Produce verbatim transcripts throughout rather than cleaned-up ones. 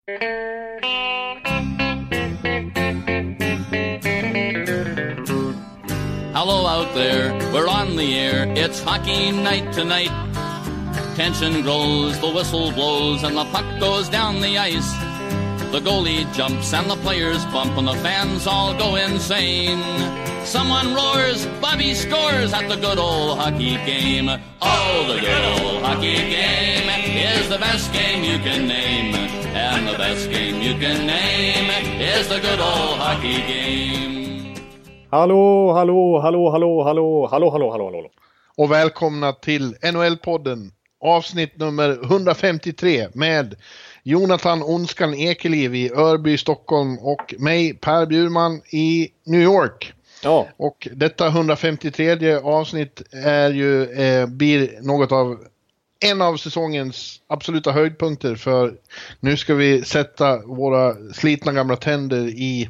Hello out there, we're on the air, it's hockey night tonight. Tension grows, the whistle blows, and the puck goes down the ice. The goalie jumps and the players bump and the fans all go insane. Someone roars, Bobby scores at the good old hockey game. Oh, the good old hockey game is the best game you can name. And the best game you can name is the good old hockey game. Hallå, hallå, hallå, hallå, hallå, hallå, hallå, hallå, hallå. Och välkomna till N H L-podden, avsnitt nummer hundrafemtiotre med Jonathan Onskan Ekeliv i Örby, Stockholm och mig, Per Bjurman i New York. Ja. Och detta hundrafemtiotredje avsnitt är ju, eh, blir något av en av säsongens absoluta höjdpunkter, för nu ska vi sätta våra slitna gamla tänder i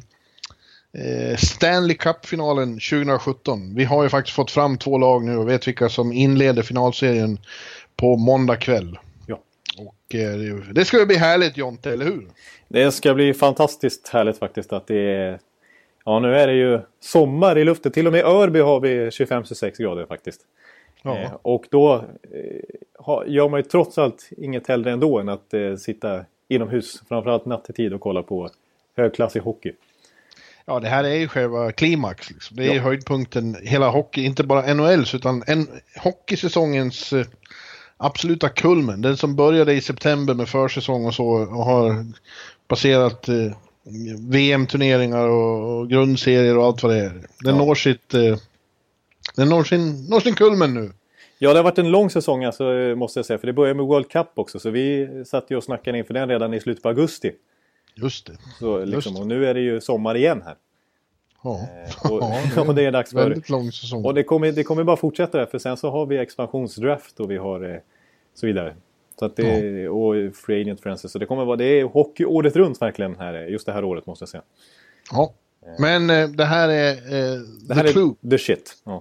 eh, Stanley Cup-finalen tjugohundrasjutton. Vi har ju faktiskt fått fram två lag nu och vet vilka som inleder finalserien på måndag kväll. Ja. Och eh, det ska bli härligt, Jonte, eller hur? Det ska bli fantastiskt härligt faktiskt att det är... Ja, nu är det ju sommar i luften. Till och med i Örby har vi tjugofem till tjugosex grader faktiskt. Ja. Eh, och då eh, ha, gör man ju trots allt inget hellre ändå än att eh, sitta inomhus. Framförallt nattetid och kolla på högklassig hockey. Ja, det här är ju själva klimax. Liksom. Det är ja. höjdpunkten, hela hockey, inte bara N H L:s utan en, hockeysäsongens eh, absoluta kulmen. Den som började i september med försäsong och så och har passerat... Eh, V M-turneringar och, och grundserier och allt vad det är. Den ja. når sitt eh, den når sin, når sin kulmen nu. Ja, det har varit en lång säsong alltså, måste jag säga. För det började med World Cup också. Så vi satt ju och snackade inför den redan i slutet på augusti. Just det. Så, liksom, Just det. Och nu är det ju sommar igen här. Ja, eh, och, ja och det är dags för väldigt lång säsong. Och det kommer, det kommer bara fortsätta där. För sen så har vi expansionsdraft och vi har eh, så vidare. Så att det, ja. Och Free Agent Friends. Så det kommer vara, det är hockey året runt verkligen här, just det här året måste jag säga. Ja, men eh, det här är eh, det här the är the shit. Ja.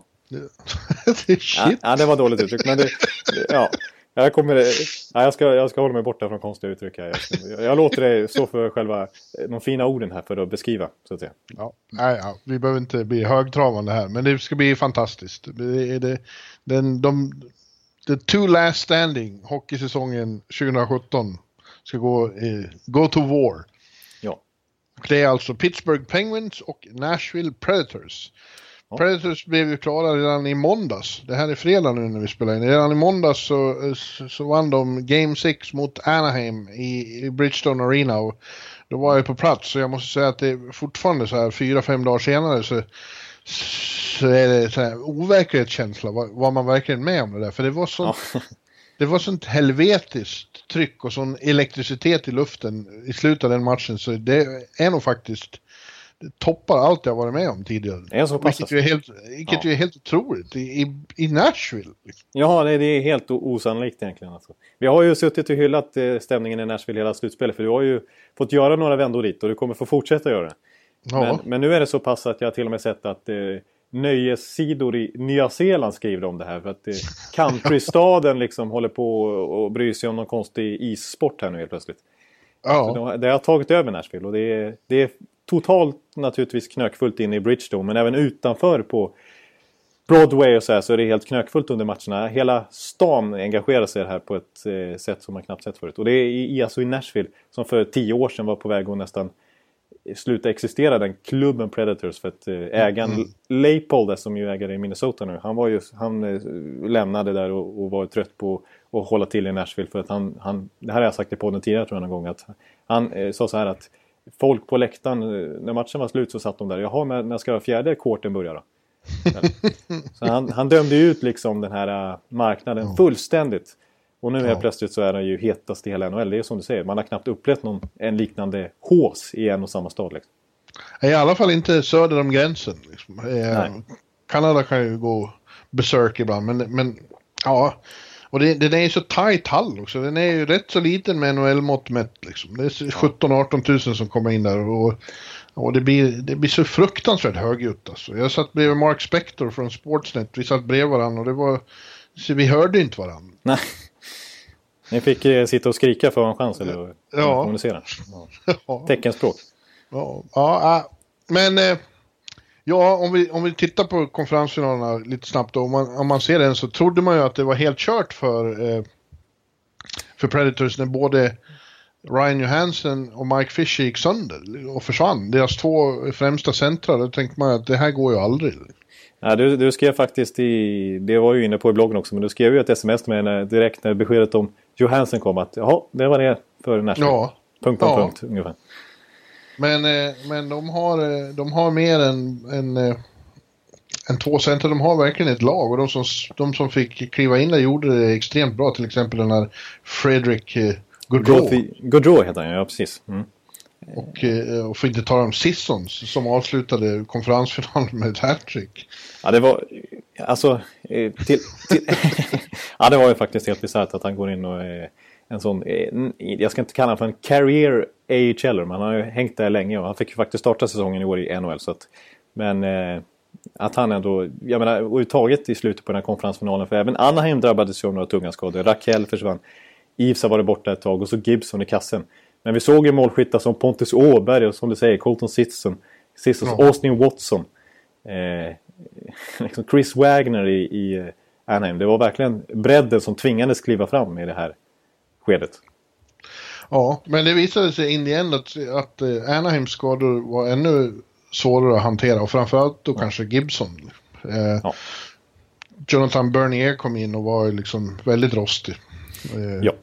the shit? Ja, ja, det var dåligt uttryck. Men det, ja, jag kommer, ja, jag ska, jag ska hålla mig borta från konstiga uttryck här. Jag, jag låter det stå för själva de fina orden här för att beskriva, så att säga. Ja, nej, ja, vi behöver inte bli högtravande här, men det ska bli fantastiskt. Det är det, den, de... The two last standing hockeysäsongen tjugohundrasjutton ska gå, eh, go to war. Ja. Det är alltså Pittsburgh Penguins och Nashville Predators. Ja. Predators blev ju klara redan i måndags. Det här är fredag nu när vi spelar in. Redan i måndags så, så, så vann de Game sex mot Anaheim i, i Bridgestone Arena. Och då var jag på plats, så jag måste säga att det är fortfarande så här fyra, fem dagar senare så... så är det så här overklighetskänsla. Var, var man verkligen med om det där? För det var sånt, ja. det var sånt helvetiskt tryck och sån elektricitet i luften i slutet av den matchen. Så det är nog faktiskt, det toppar allt jag varit med om tidigare. Det är så pass. Vilket ju är helt, vilket ja. är helt otroligt i, i, i Nashville. Liksom. Ja, det, det är helt osannolikt egentligen. Alltså. Vi har ju suttit och hyllat eh, stämningen i Nashville hela slutspelet. För du har ju fått göra några vändor dit och du kommer få fortsätta göra det. Ja. Men, men nu är det så pass att jag till och med sett att eh, nöjessidor i Nya Zeeland skriver om det här. För att eh, countrystaden liksom håller på och bryr sig om någon konstig issport här nu helt plötsligt. Ja. De, det har tagit över Nashville och det är, det är totalt naturligtvis knökfullt in i Bridgestone. Men även utanför på Broadway och så här så är det helt knökfullt under matcherna. Hela stan engagerar sig här på ett eh, sätt som man knappt sett förut. Och det är i, alltså i Nashville som för tio år sedan var på väg att nästan sluta existera, den klubben Predators, för att ägaren mm. Leipold, som ju ägare i Minnesota nu, han var ju han äh, lämnade där och, och var trött på att hålla till i Nashville för att han, han det här har jag sagt i podden tidigare tror jag någon gång, att han äh, sa så här att folk på läktaren, när matchen var slut så satt de där, jaha, när, när ska fjärde kvarten börja då? Så han, han dömde ut liksom den här äh, marknaden mm. fullständigt. Och nu helt ja. plötsligt så är den ju hetast i hela N H L. Det är som du säger, man har knappt upplevt någon, en liknande hås i en och samma stad. Liksom. I alla fall inte söder om gränsen. Liksom. Eh, Kanada kan ju gå besök ibland, men, men ja, och det, den är ju så tajt hall också. Den är ju rätt så liten med N H L-mått mätt. Liksom. Det är sjutton arton tusen som kommer in där och, och det, blir, det blir så fruktansvärt högljutt. Alltså. Jag satt bredvid Mark Spector från Sportsnet, vi satt bredvid varandra och det var, så vi hörde inte varandra. Nej. Ni fick eh, sitta och skrika för en chans eller ja. kommunicera. Ja. Teckenspråk. Ja, ja, men eh, ja, om vi, om vi tittar på konferensfinalerna lite snabbt då, om man, om man ser den så trodde man ju att det var helt kört för, eh, för Predators när både Ryan Johansson och Mike Fisher gick sönder och försvann. Deras två främsta centrar, då tänkte man att det här går ju aldrig. Ja, du, du skrev faktiskt i, det var ju inne på i bloggen också, men du skrev ju ett sms med när, direkt när beskedet om Johansson kom att jaha, det var det för Nashville. Ja. Punkt på ja. punkt ungefär. Men, men de, har, de har mer än, än, än två center. De har verkligen ett lag. Och de som, de som fick kliva in där gjorde det extremt bra. Till exempel den här Fredrik Gaudreau. Gaudreau heter han, ja precis. Mm. Och, och får inte ta om Sissons som avslutade konferensfinalen med ett hattrick. Ja, det var... Alltså... Till, till, ja, det var ju faktiskt helt bisarrt att han går in och... En sån, jag ska inte kalla honom för en career A H L, men han har ju hängt där länge och han fick ju faktiskt starta säsongen i år i N H L. Så att, men eh, att han ändå, jag menar, överhuvudtaget i slutet på den här konferensfinalen, för även Anaheim drabbades ju av några tunga skador. Rakell försvann, Eves har varit borta ett tag och så Gibson i kassen. Men vi såg ju målskyttar som Pontus Åberg och som du säger, Colton Sisson, Sissons, ja. Austin Watson, eh, liksom Chris Wagner i, i Anaheim. Det var verkligen bredden som tvingades kliva fram i det här skedet. Ja, men det visade sig in i end att, att Anaheims skador var ännu svårare att hantera och framförallt då ja. kanske Gibson. Eh, ja. Jonathan Bernier kom in och var liksom väldigt rostig. Eh. Ja.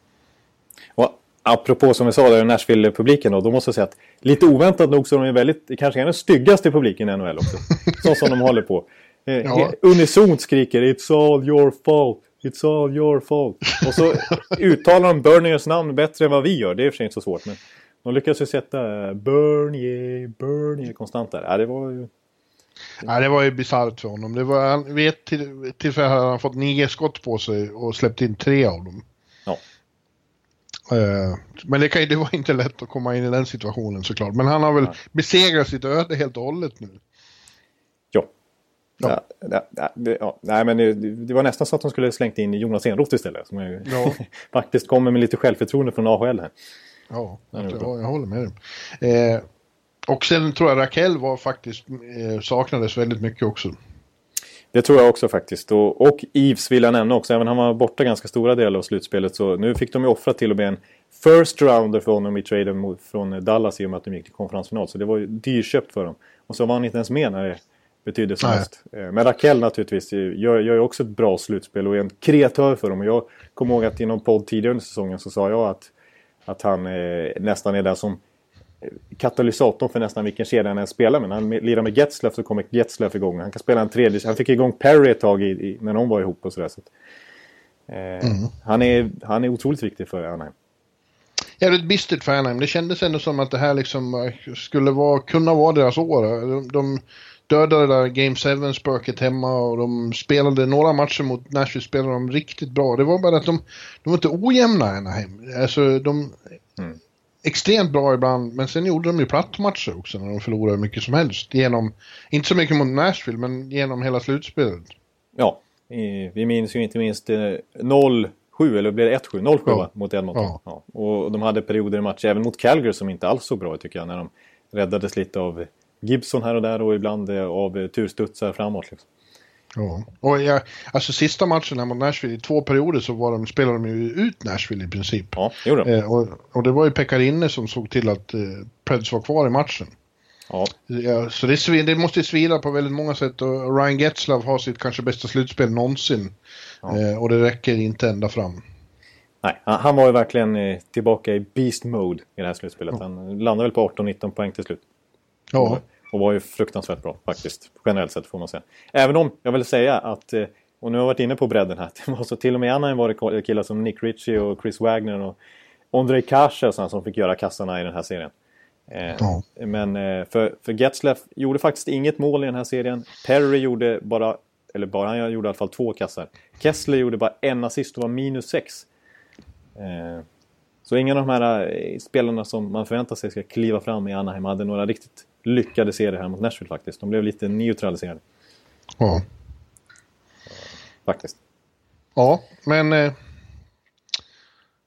Och apropå som vi sa där i Nashville-publiken då, då måste jag säga att lite oväntat nog så är de väldigt, kanske är den styggaste publiken i N H L också. Så som de håller på. Eh, ja. Unisont skriker It's all your fault. It's all your fault. Och så uttalar de Berniers namn bättre än vad vi gör. Det är för sig inte så svårt. Men de lyckas ju sätta Bernier, Bernier konstant där. Ja, det var ju... Ja, det var ju bizarrt för honom. Det var, vid ett till, tillfälle hade han fått nio skott på sig och släppt in tre av dem. Ja. Uh, men det, kan, det var inte lätt att komma in i den situationen såklart. Men han har väl ja. besegrat sitt öde helt och hållet nu. Ja. Ja. Ja, ja, det, ja. Nej, men det, det var nästan så att de skulle slängt in Jonas Enroth istället. Som ju ja. faktiskt kommer med lite självförtroende från A H L här. Ja, jag, jag håller med dig. Eh, och sen tror jag Rakell var faktiskt eh, saknades väldigt mycket också. Det tror jag också faktiskt. Och, och Eves vill jag nämna också. Även han var borta ganska stora delar av slutspelet. Så nu fick de ju offra till och med en first rounder för honom i traden mot, från Dallas i och med att de gick till konferensfinal. Så det var ju dyrköpt för dem. Och så var han inte ens med när det betydde som mest. Men Rakell naturligtvis gör, gör ju också ett bra slutspel och är en kreatör för dem. Och jag kommer ihåg att i någon podd tidigare under säsongen så sa jag att, att han eh, nästan är där som katalysatorn för nästan vilken kedja han spelar med. När han lirar med Getzlaff så kommer Getzlaff igång. Han kan spela en tredje. Han fick igång Perry ett tag i, i, när de var ihop och sådär. Så att, eh, mm. han, är, han är otroligt viktig för Anaheim. Jag är ett bistert för Anaheim. Det kändes ändå som att det här liksom skulle vara, kunna vara deras år. De, de dödade där Game sju-spöket hemma och de spelade några matcher mot Nashville, spelade de riktigt bra. Det var bara att de, de var inte ojämna Anaheim. Alltså de... Mm. Extremt bra ibland, men sen gjorde de ju plattmatcher också när de förlorade mycket som helst. Genom, inte så mycket mot Nashville, men genom hela slutspelet. Ja, vi minns ju inte minst noll sju, eller blev det ett sju? noll sju ja. mot Edmonton. Ja. Ja. Och de hade perioder i matcher även mot Calgary som inte alls så bra tycker jag. När de räddades lite av Gibson här och där och ibland av turstutsar framåt liksom. Ja, och jag, alltså sista matchen här mot Nashville i två perioder så var de, spelade de ju ut Nashville i princip. Ja, det gjorde de. Eh, och, och det var ju Pekarinne som såg till att eh, Preds var kvar i matchen. Ja. Ja, så det, det måste ju svida på väldigt många sätt och Ryan Getzlaff har sitt kanske bästa slutspel någonsin. Ja. Eh, och det räcker inte ända fram. Nej, han, han var ju verkligen eh, tillbaka i beast mode i det här slutspelet. Ja. Han landade väl på arton nitton poäng till slut. Ja. Och, Och var ju fruktansvärt bra faktiskt. Generellt sett får man säga. Även om jag vill säga att, och nu har jag varit inne på bredden här. Det var så till och med Anaheim var det killar som Nick Ritchie och Chris Wagner och Ondrej Kase som fick göra kassarna i den här serien. Ja. Men för, för Getzlaff gjorde faktiskt inget mål i den här serien. Perry gjorde bara, eller bara han gjorde i alla fall två kassar. Kessler gjorde bara en assist och var minus sex. Så ingen av de här spelarna som man förväntar sig ska kliva fram i Anaheim hade några riktigt lyckade serier här mot Nashville faktiskt. De blev lite neutraliserade. Ja. Faktiskt. Ja, men eh,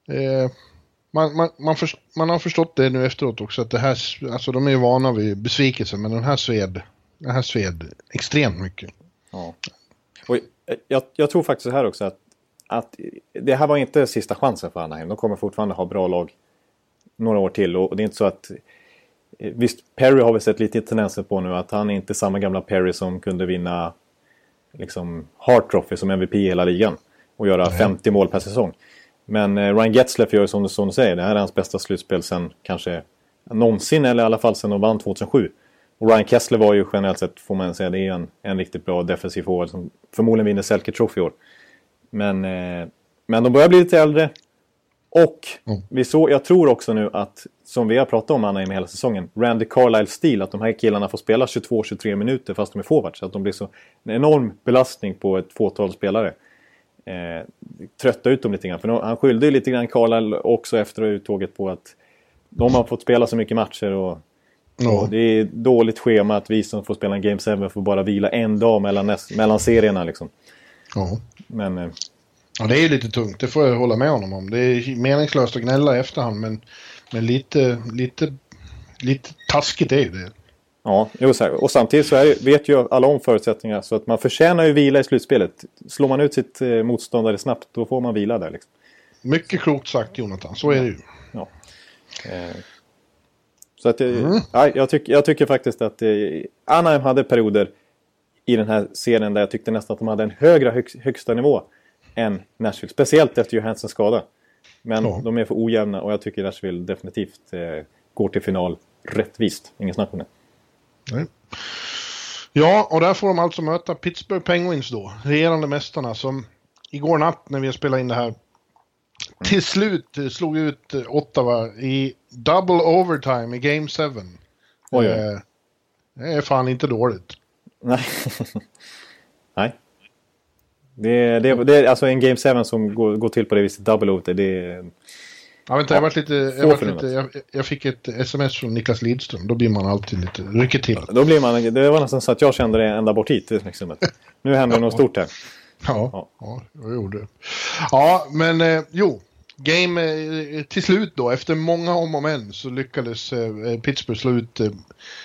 Eh, man, man, man, för, man har förstått det nu efteråt också, att det här, alltså de är ju vana vid besvikelse, men den här sved, den här sved extremt mycket. Ja. Och jag, jag tror faktiskt så här också att, att det här var inte sista chansen för Anaheim. De kommer fortfarande ha bra lag några år till, och det är inte så att visst, Perry har vi sett lite tendenser på nu, att han är inte samma gamla Perry som kunde vinna liksom Hart Trophy som M V P i hela ligan och göra mm. femtio mål per säsong. Men eh, Ryan Getzlaf gör som du, som du säger, det här är hans bästa slutspel sen kanske någonsin, eller i alla fall sen de vann tjugohundrasju. Och Ryan Kessler var ju generellt sett, får man säga, det är en, en riktigt bra defensiv forward som förmodligen vinner Selke Trophy i år. Men, eh, men de börjar bli lite äldre. Och mm. vi så, jag tror också nu att, som vi har pratat om Anna i hela säsongen, Randy Carlyle-stil, att de här killarna får spela tjugotvå till tjugotre minuter fast de är forwards. Så att de blir så en enorm belastning på ett fåtal spelare. Eh, trötta ut dem lite grann. För han skyllde ju lite grann Carlyle också efter uttåget på att de har fått spela så mycket matcher och, mm. och det är dåligt schema att vi som får spela en Game sju får bara vila en dag mellan, näst, mellan serierna liksom. Mm. Men... Eh, ja, det är ju lite tungt, det får jag hålla med honom om. Det är meningslöst att gnälla i efterhand, men, men lite, lite, lite taskigt är ju det. Ja, jo, så här. Och samtidigt så är det, vet ju alla om förutsättningar, så att man förtjänar ju vila i slutspelet. Slår man ut sitt eh, motståndare snabbt, då får man vila där liksom. Mycket klokt sagt, Jonathan, så är det ju. Ja. Eh, så att, eh, mm. ja, jag, tyck, jag tycker faktiskt att eh, Anaheim hade perioder i den här serien där jag tyckte nästan att de hade en högre hög, högsta nivå än Nashville. Speciellt efter Johanssons skada. Men ja. de är för ojämna och jag tycker Nashville definitivt eh, går till final rättvist. Ingen snack om det. Nej. Ja, och där får de alltså möta Pittsburgh Penguins då. Regerande mästarna som igår natt när vi spelade in det här till slut slog ut Ottawa i double overtime i Game sju. Oj, oj. Eh, det är fan inte dåligt. Nej. Nej. Det, det, det är alltså en Game sju som går, går till på det viset, double overtime. Det är... Ja, vänta, jag, var lite, jag, var lite, jag, jag fick ett sms från Niklas Lidström. Då blir man alltid lite rycker till. Ja, då blir man, det var nästan så att jag kände det ända bort hit. Nu händer det något stort här. Ja, ja. ja jag gjorde det. Ja, men eh, jo. Game eh, till slut då. Efter många om och men så lyckades eh, Pittsburgh slå ut eh,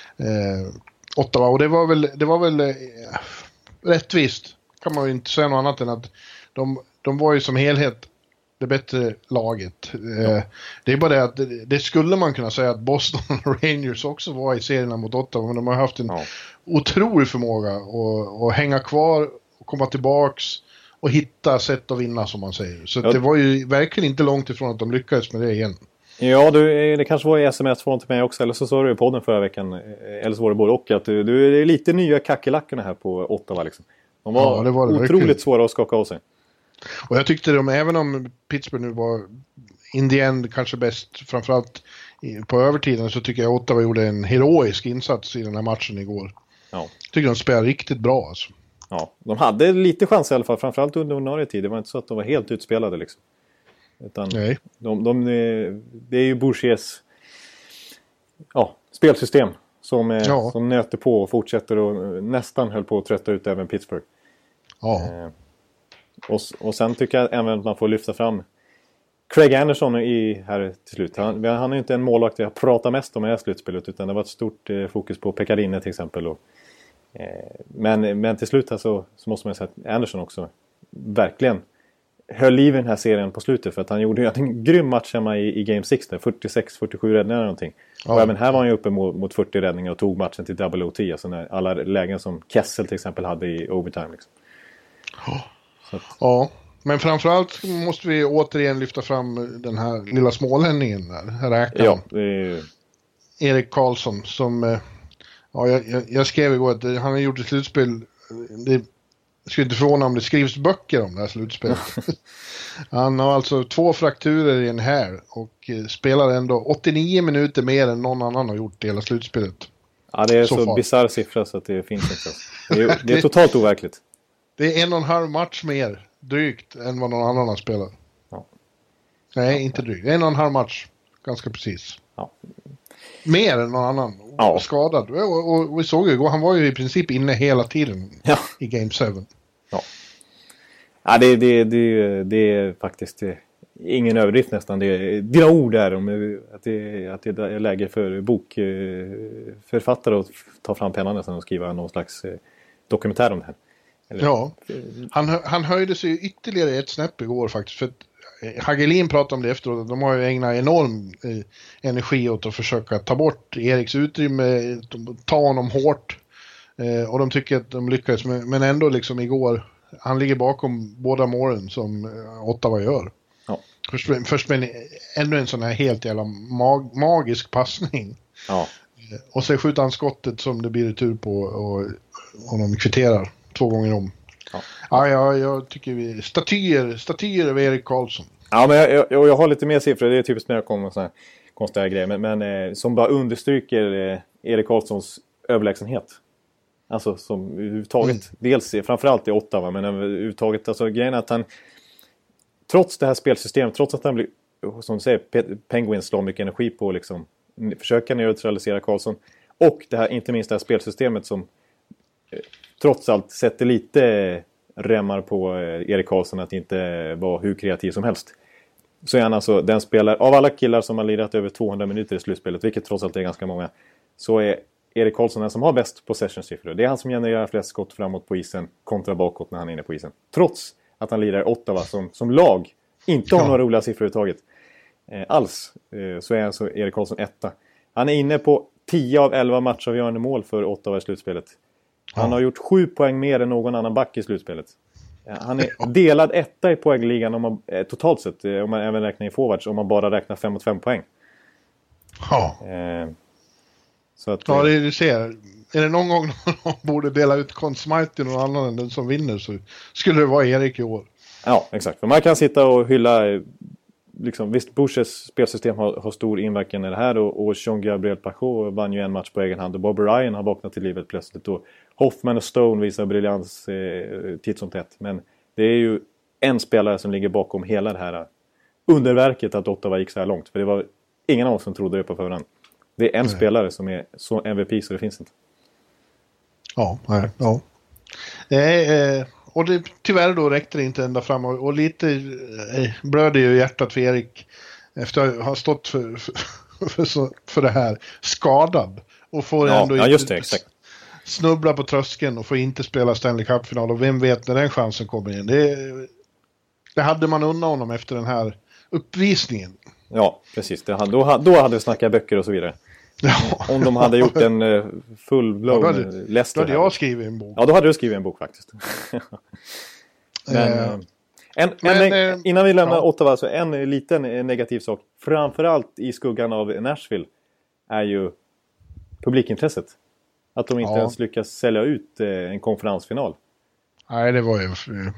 Ottawa. Och det var väl, det var väl eh, rättvist. Kan man ju inte säga något annat än att de, de var ju som helhet det bättre laget. Ja. Det är bara det att det, det skulle man kunna säga att Boston Rangers också var i serierna mot Ottawa, men de har haft en ja. otrolig förmåga att, att hänga kvar och komma tillbaks och hitta sätt att vinna, som man säger. Så ja. det var ju verkligen inte långt ifrån att de lyckades med det igen. Ja, du, det kanske var i sms från till mig också, eller så sa du i podden förra veckan, eller så var det både och, att du, du är lite nya kackelackorna här på Ottawa liksom. De var, ja, det var det otroligt verkligen svåra att skaka av sig. Och jag tyckte de, även om Pittsburgh nu var in the end kanske bäst, framförallt på övertiden, så tycker jag Ottawa gjorde en heroisk insats i den här matchen igår. Ja. Jag tycker de spelade riktigt bra alltså. Ja, de hade lite chans i alla fall, framförallt under ordinarie tid. Det var inte så att de var helt utspelade liksom. Utan Nej. De, de, det är ju Bouchers ja, spelsystem som, ja. som nöter på och fortsätter och nästan höll på att trötta ut även Pittsburgh. Ja. Eh, och, och sen tycker jag även att man får lyfta fram Craig Anderson i, här till slut. Han, han är ju inte en målvakt jag pratar mest om i det här slutspelet, utan det var ett stort eh, fokus på Pekkarine till exempel. Och, eh, men, men till slut här så, så måste man säga att Anderson också verkligen höll liv i den här serien på slutet, för att han gjorde ju en grym match hemma i, i Game sex där, fyrtiosex fyrtiosju räddningar eller någonting. Ja. Och även här var han ju uppe mot, mot fyrtio räddningar och tog matchen till double O T, alltså när alla lägen som Kessel till exempel hade i overtime liksom. Ja. Så att... ja, men framförallt måste vi återigen lyfta fram den här lilla smålänningen där, räkaren. Ja, det är... Erik Karlsson som, ja, jag, jag skrev igår att han har gjort ett slutspel, det skulle inte förvåna om det skrivs böcker om det här slutspelet. Han har alltså två frakturer i en här och spelar ändå åttionio minuter mer än någon annan har gjort i hela slutspelet. Ja, det är så, så bizarr siffra så att det finns inte. Det är, det är totalt overkligt. Det är en och en halv match mer drygt än vad någon annan har spelat. Ja. Nej, inte drygt. En och en halv match. Ganska precis. Ja. Mer än någon annan. Ja. Skadad. Och, och, och vi såg ju igår, han var ju i princip inne hela tiden ja. i Game sju. Ja, ja det, det, det, det är faktiskt ingen överdrift nästan. Det är dina ord där om att det, att det är läge för bokförfattare att ta fram pennan nästan och skriva någon slags dokumentär om det här. Eller? Ja, han, han höjde sig ytterligare ett snäpp igår faktiskt. För att Hagelin pratade om det efteråt. De har ju ägnat enorm eh, energi åt att försöka ta bort Eriks utrymme, ta honom hårt. Eh, och de tycker att de lyckades. Med, men ändå liksom igår, han ligger bakom båda målen som eh, Ottawa gör. Ja. Först, först med en, ännu en sån här helt jävla mag, magisk passning. Ja. Eh, och så skjuter han skottet som det blir tur på och, och de kvitterar två gånger om. Ja. Ja, ja, jag tycker vi... Statyer, statyer av Erik Karlsson. Ja, men jag, jag, jag har lite mer siffror. Det är typiskt när jag kommer med sådana här konstiga grejer. Men, men eh, som bara understryker eh, Erik Karlssons överlägsenhet. Alltså som överhuvudtaget. Mm. Dels framförallt i Ottawa. Men överhuvudtaget. Alltså grejen är att han... Trots det här spelsystemet. Trots att han blir... Som du säger, Penguins slår mycket energi på liksom... Försöka neutralisera Karlsson. Och det här, inte minst det här spelsystemet som... Eh, trots allt sätter lite remmar på Erik Karlsson att inte vara hur kreativ som helst. Så är han alltså den spelare, av alla killar som har lirat över tvåhundra minuter i slutspelet, vilket trots allt är ganska många, så är Erik Karlsson den som har bäst possession-siffror. Det är han som genererar flest skott framåt på isen kontra bakåt när han är inne på isen. Trots att han lirar Ottawa som, som lag inte har ja. några roliga siffror överhuvudtaget. Eh, alls eh, så är alltså Erik Karlsson etta. Han är inne på tio av elva matchavgörande mål för Ottawa i slutspelet. Han har gjort sju poäng mer än någon annan back i slutspelet. Han är delad etta i poängligan om man, eh, totalt sett. Om man även räknar i forwards. Om man bara räknar fem mot fem poäng. Ja. Eh, så att, ja, det du ser. Är det någon gång någon borde dela ut Conn Smythe till någon annan än den som vinner, så skulle det vara Erik i år. Ja, exakt. För man kan sitta och hylla... Liksom, visst, Bushes spelsystem har, har stor inverkan i det här. Och, och Jean-Gabriel Pachot vann ju en match på egen hand. Och Bob Ryan har vaknat till livet plötsligt. Och Hoffman och Stone visar briljans eh, titt som tätt. Men det är ju en spelare som ligger bakom hela det här underverket att Ottawa gick så här långt. För det var ingen av oss som trodde det på förhand. Det är en nej. spelare som är så M V P så det finns inte. Ja, nej, ja. Eh, eh, och det, tyvärr då räckte det inte ända fram. Och, och lite eh, blöder ju hjärtat för Erik efter att ha stått för, för, för, så, för det här skadad. Och får ja, ändå ja, just det, exakt. Snubbla på tröskeln och få inte spela Stanley Cup-final. Och vem vet när den chansen kommer in. Det, det hade man undan honom efter den här uppvisningen. Ja, precis. Det hade, då, då hade vi snackat böcker och så vidare. Ja. Om de hade gjort en uh, full-blown ja, Leicester. Då hade jag skrivit en bok. Ja, då hade du skrivit en bok faktiskt. Men, uh, en, men en, innan vi lämnar ja. Ottawa så en liten negativ sak. Framförallt i skuggan av Nashville är ju publikintresset. Att de inte ja. ens lyckas sälja ut eh, en konferensfinal. Nej, det var ju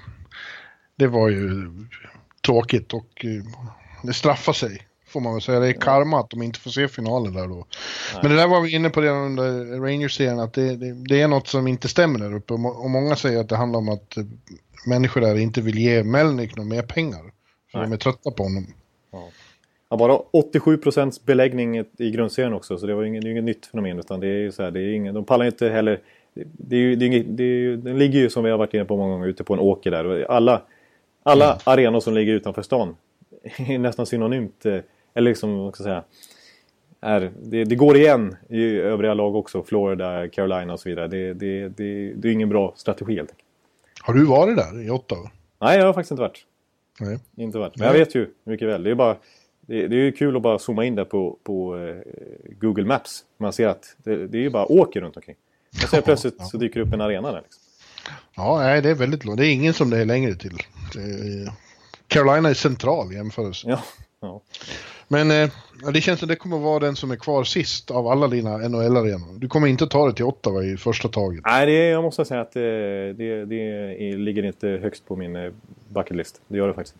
det var ju tråkigt och eh, det straffar sig, får man väl säga. Det är karma att de inte får se finalen där då. Nej. Men det där var vi inne på redan under Rangers-serien, att det, det, det är något som inte stämmer där uppe. Och många säger att det handlar om att människor där inte vill ge Melnick några mer pengar. För Nej. de är trötta på honom. Ja. Ja, bara åttiosju procent beläggning i grundserien också, så det var ju inget, inget nytt fenomen, utan det är ju så här, det är ingen, de pallar inte heller, det är ju, det är inget, det är ju, den ligger ju som vi har varit inne på många gånger ute på en åker där, och alla, alla mm. arenor som ligger utanför stan är nästan synonymt, eller liksom, vad ska jag säga, är, det, det går igen i övriga lag också, Florida, Carolina och så vidare, det, det, det, det är ingen bra strategi helt enkelt. Har du varit där i Ottawa? Nej, jag har faktiskt inte varit. Nej. Inte varit, men jag vet ju mycket väl, det är bara Det, det är ju kul att bara zooma in där på, på eh, Google Maps. Man ser att det, det är ju bara åker runt omkring. Och sen plötsligt ja. så dyker det upp en arena där. Liksom. Ja, nej, det är väldigt långt. Det är ingen som det är längre till. Är, Carolina är central i jämförelse. Ja, ja. Men eh, det känns som det kommer att vara den som är kvar sist av alla dina N H L-arenor. Du kommer inte ta det till Ottawa i första taget. Nej, det är, jag måste säga att det, det, det ligger inte högst på min bucketlist. Det gör det faktiskt inte.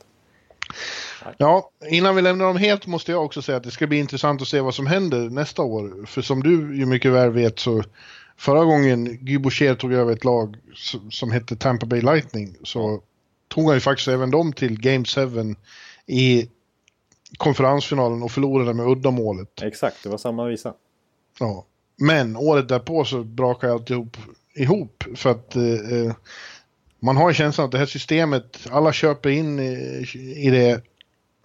Ja, innan vi lämnar dem helt måste jag också säga att det ska bli intressant att se vad som händer nästa år. För som du ju mycket väl vet, så förra gången Guy Boucher tog över ett lag som hette Tampa Bay Lightning, så tog han ju faktiskt även dem till Game sju i konferensfinalen och förlorade med uddamålet. Exakt, det var samma visa. Ja, men året därpå så brakade allt ihop, ihop för att eh, man har ju känslan att det här systemet, alla köper in i, i det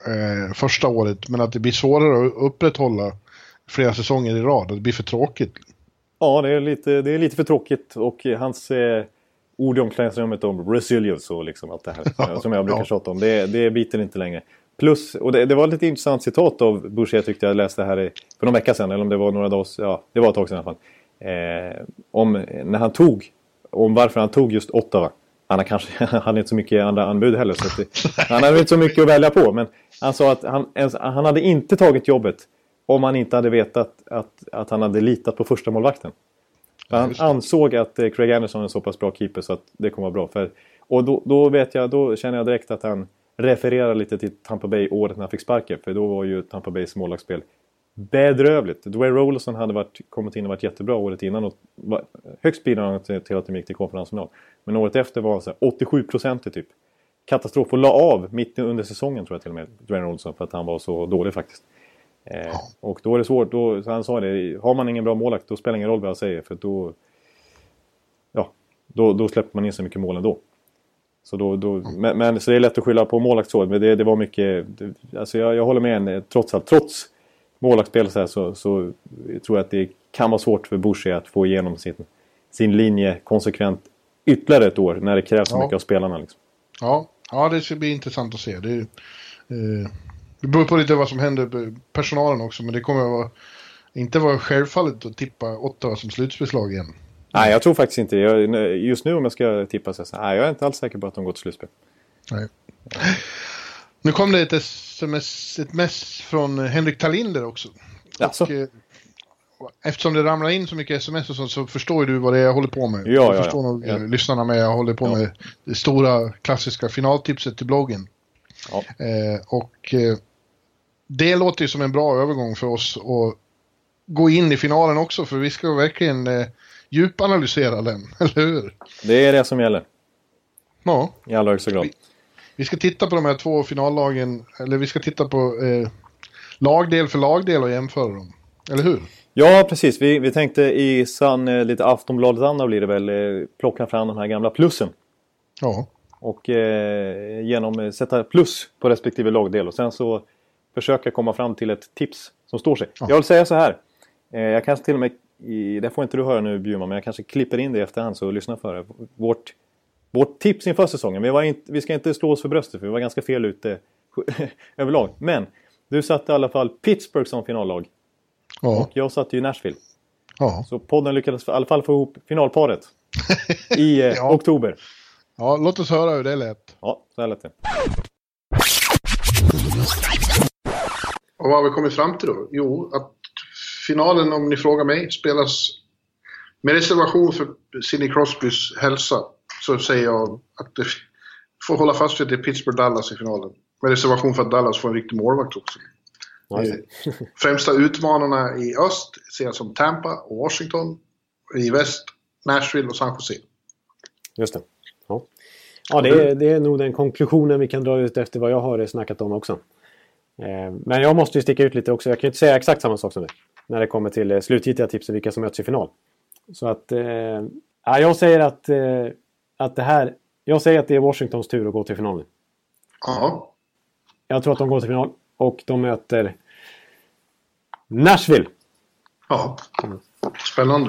eh, första året, men att det blir svårare att upprätthålla flera säsonger i rad och det blir för tråkigt. Ja, det är lite, det är lite för tråkigt och hans eh, ord i omklädningsrummet om resilience och liksom allt det här ja, som jag brukar ja. tjata om, det, det biter inte längre. Plus, och det, det var ett lite intressant citat av Boucher tyckte jag läste här för några veckor sedan, eller om det var några dagar, ja, det var ett tag sedan i alla fall. Eh, om när han tog, om varför han tog just Ottawa. Han har kanske hade inte så mycket andra anbud heller, så att det, han hade inte så mycket att välja på, men han sa att han, han hade inte tagit jobbet om han inte hade vetat att, att han hade litat på första målvakten. Ja, han ansåg att eh, Craig Anderson är en så pass bra keeper så att det kommer vara bra. För, och då, då vet jag, då känner jag direkt att han refererar lite till Tampa Bay året när han fick sparken. För då var ju Tampa Bays målvaktsspel bedrövligt. Dwayne Rollison hade varit, kommit in och varit jättebra året innan och var högst bidragande till, till att de gick till konferensfinal. Men året efter var han så här åttiosju procent typ. Katastrof, och la av mitt under säsongen tror jag till och med, Dwayne Rollison, för att han var så dålig faktiskt. Eh, och då är det svårt, då, så han sa det, har man ingen bra målakt då spelar ingen roll vad jag säger, för då ja, då, då släpper man in så mycket mål ändå. Så, då, då, men, men, så det är lätt att skylla på målakt så, men det, det var mycket det, alltså jag, jag håller med en, trots allt, trots målaktsspel så, här, så, så tror jag att det kan vara svårt för Boucher att få igenom sin, sin linje konsekvent ytterligare ett år när det krävs så ja. mycket av spelarna liksom. Ja, ja, det ska bli intressant att se. Det, eh, det beror på lite vad som händer på personalen också, men det kommer att vara, inte vara självfallet att tippa Ottawa som slutspelslag igen. Nej, jag tror faktiskt inte. Jag, just nu om jag ska tippa så här, nej, jag är inte alls säker på att de går till slutspel. Nej. Nu kom det ett sms, ett mess från Henrik Tallinder också. Alltså. Och, eh, eftersom det ramlar in så mycket sms och sånt, så förstår du vad det är jag håller på med. Ja, jag ja, förstår ja. nog ja. lyssnarna med. Jag håller på ja. med det stora klassiska finaltipset till bloggen. Ja. Eh, och eh, det låter ju som en bra övergång för oss att gå in i finalen också, för vi ska verkligen eh, djupanalysera den, eller hur? Det är det som gäller. Ja. I allra högsta grad. Vi, vi ska titta på de här två finallagen, eller vi ska titta på eh, lagdel för lagdel och jämföra dem, eller hur? Ja, precis. Vi, vi tänkte i sann eh, lite Aftonbladet-anda blir det väl eh, plocka fram de här gamla plussen. Ja. Och eh, genom eh, sätta plus på respektive lagdel och sen så försöka komma fram till ett tips som står sig. Ja. Jag vill säga så här. Eh, jag kanske till och med, i, det får inte du höra nu Bjurman, men jag kanske klipper in det i efterhand så lyssna för det. Vårt, vårt tips inför säsongen. Vi, var inte, vi ska inte slå oss för bröstet för vi var ganska fel ute överlag. Men du satte i alla fall Pittsburgh som finallag. Ja. Och jag satte ju Nashville. Ja. Så podden lyckades i alla fall få ihop finalparet i eh, ja. oktober. Ja, låt oss höra hur det lät. Ja, så här lät det. Och vad har vi kommit fram till då? Jo, att finalen, om ni frågar mig, spelas med reservation för Sidney Crosbys hälsa. Så säger jag att det får hålla fast vid att det är Pittsburgh-Dallas i finalen. Med reservation för att Dallas får en riktig målvakt också. Främsta utmanarna i öst ser jag som Tampa och Washington. I väst Nashville och San Jose. Just det. Ja, ja det, är, det är nog den konklusionen vi kan dra ut efter vad jag har snackat om också. Eh, men jag måste ju sticka ut lite också. Jag kan ju inte säga exakt samma sak som det. När det kommer till eh, slutgiltiga tips och vilka som möts i final. Så att eh, ja, jag säger att, eh, att det här... Jag säger att det är Washingtons tur att gå till finalen. Ja. Jag tror att de går till final. Och de möter Nashville. Ja, spännande.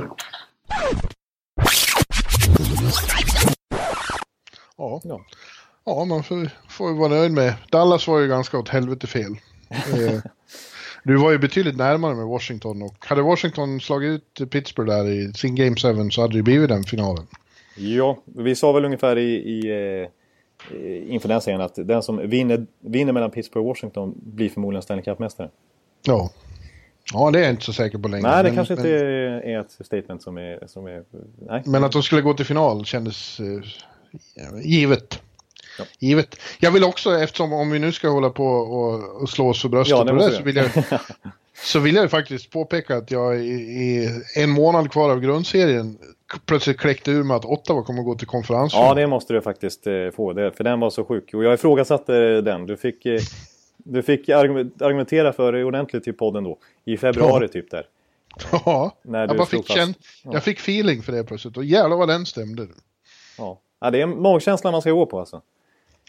Ja, ja. ja man får, får ju vara nöjd med. Dallas var ju ganska åt helvete fel. eh, du var ju betydligt närmare med Washington. Och hade Washington slagit ut Pittsburgh där i sin Game sju så hade det blivit den finalen. Ja, vi sa väl ungefär i... i eh... inför den serien att den som vinner, vinner mellan Pittsburgh och Washington blir förmodligen Stanley Cup-mästare. Ja. Ja, det är jag inte så säker på längre. Nej, det men, kanske men, inte är ett statement som är... Som är nej. Men att de skulle gå till final kändes uh, givet. Ja. Givet. Jag vill också, eftersom om vi nu ska hålla på och, och slå oss för bröstet ja, det det, så, vill jag, så vill jag faktiskt påpeka att jag i, i en månad kvar av grundserien plötsligt kläckte ur med att Ottawa kommer att gå till konferens. Ja, det måste du faktiskt eh, få. Det, för den var så sjuk. Och jag ifrågasatte den. Du fick, eh, du fick argumentera för det ordentligt i podden då. I februari ja. typ där. Ja, när jag, du bara fick känn, ja. jag fick feeling för det plötsligt. Och jävlar vad den stämde. Ja, ja det är magkänslan man ska gå på alltså.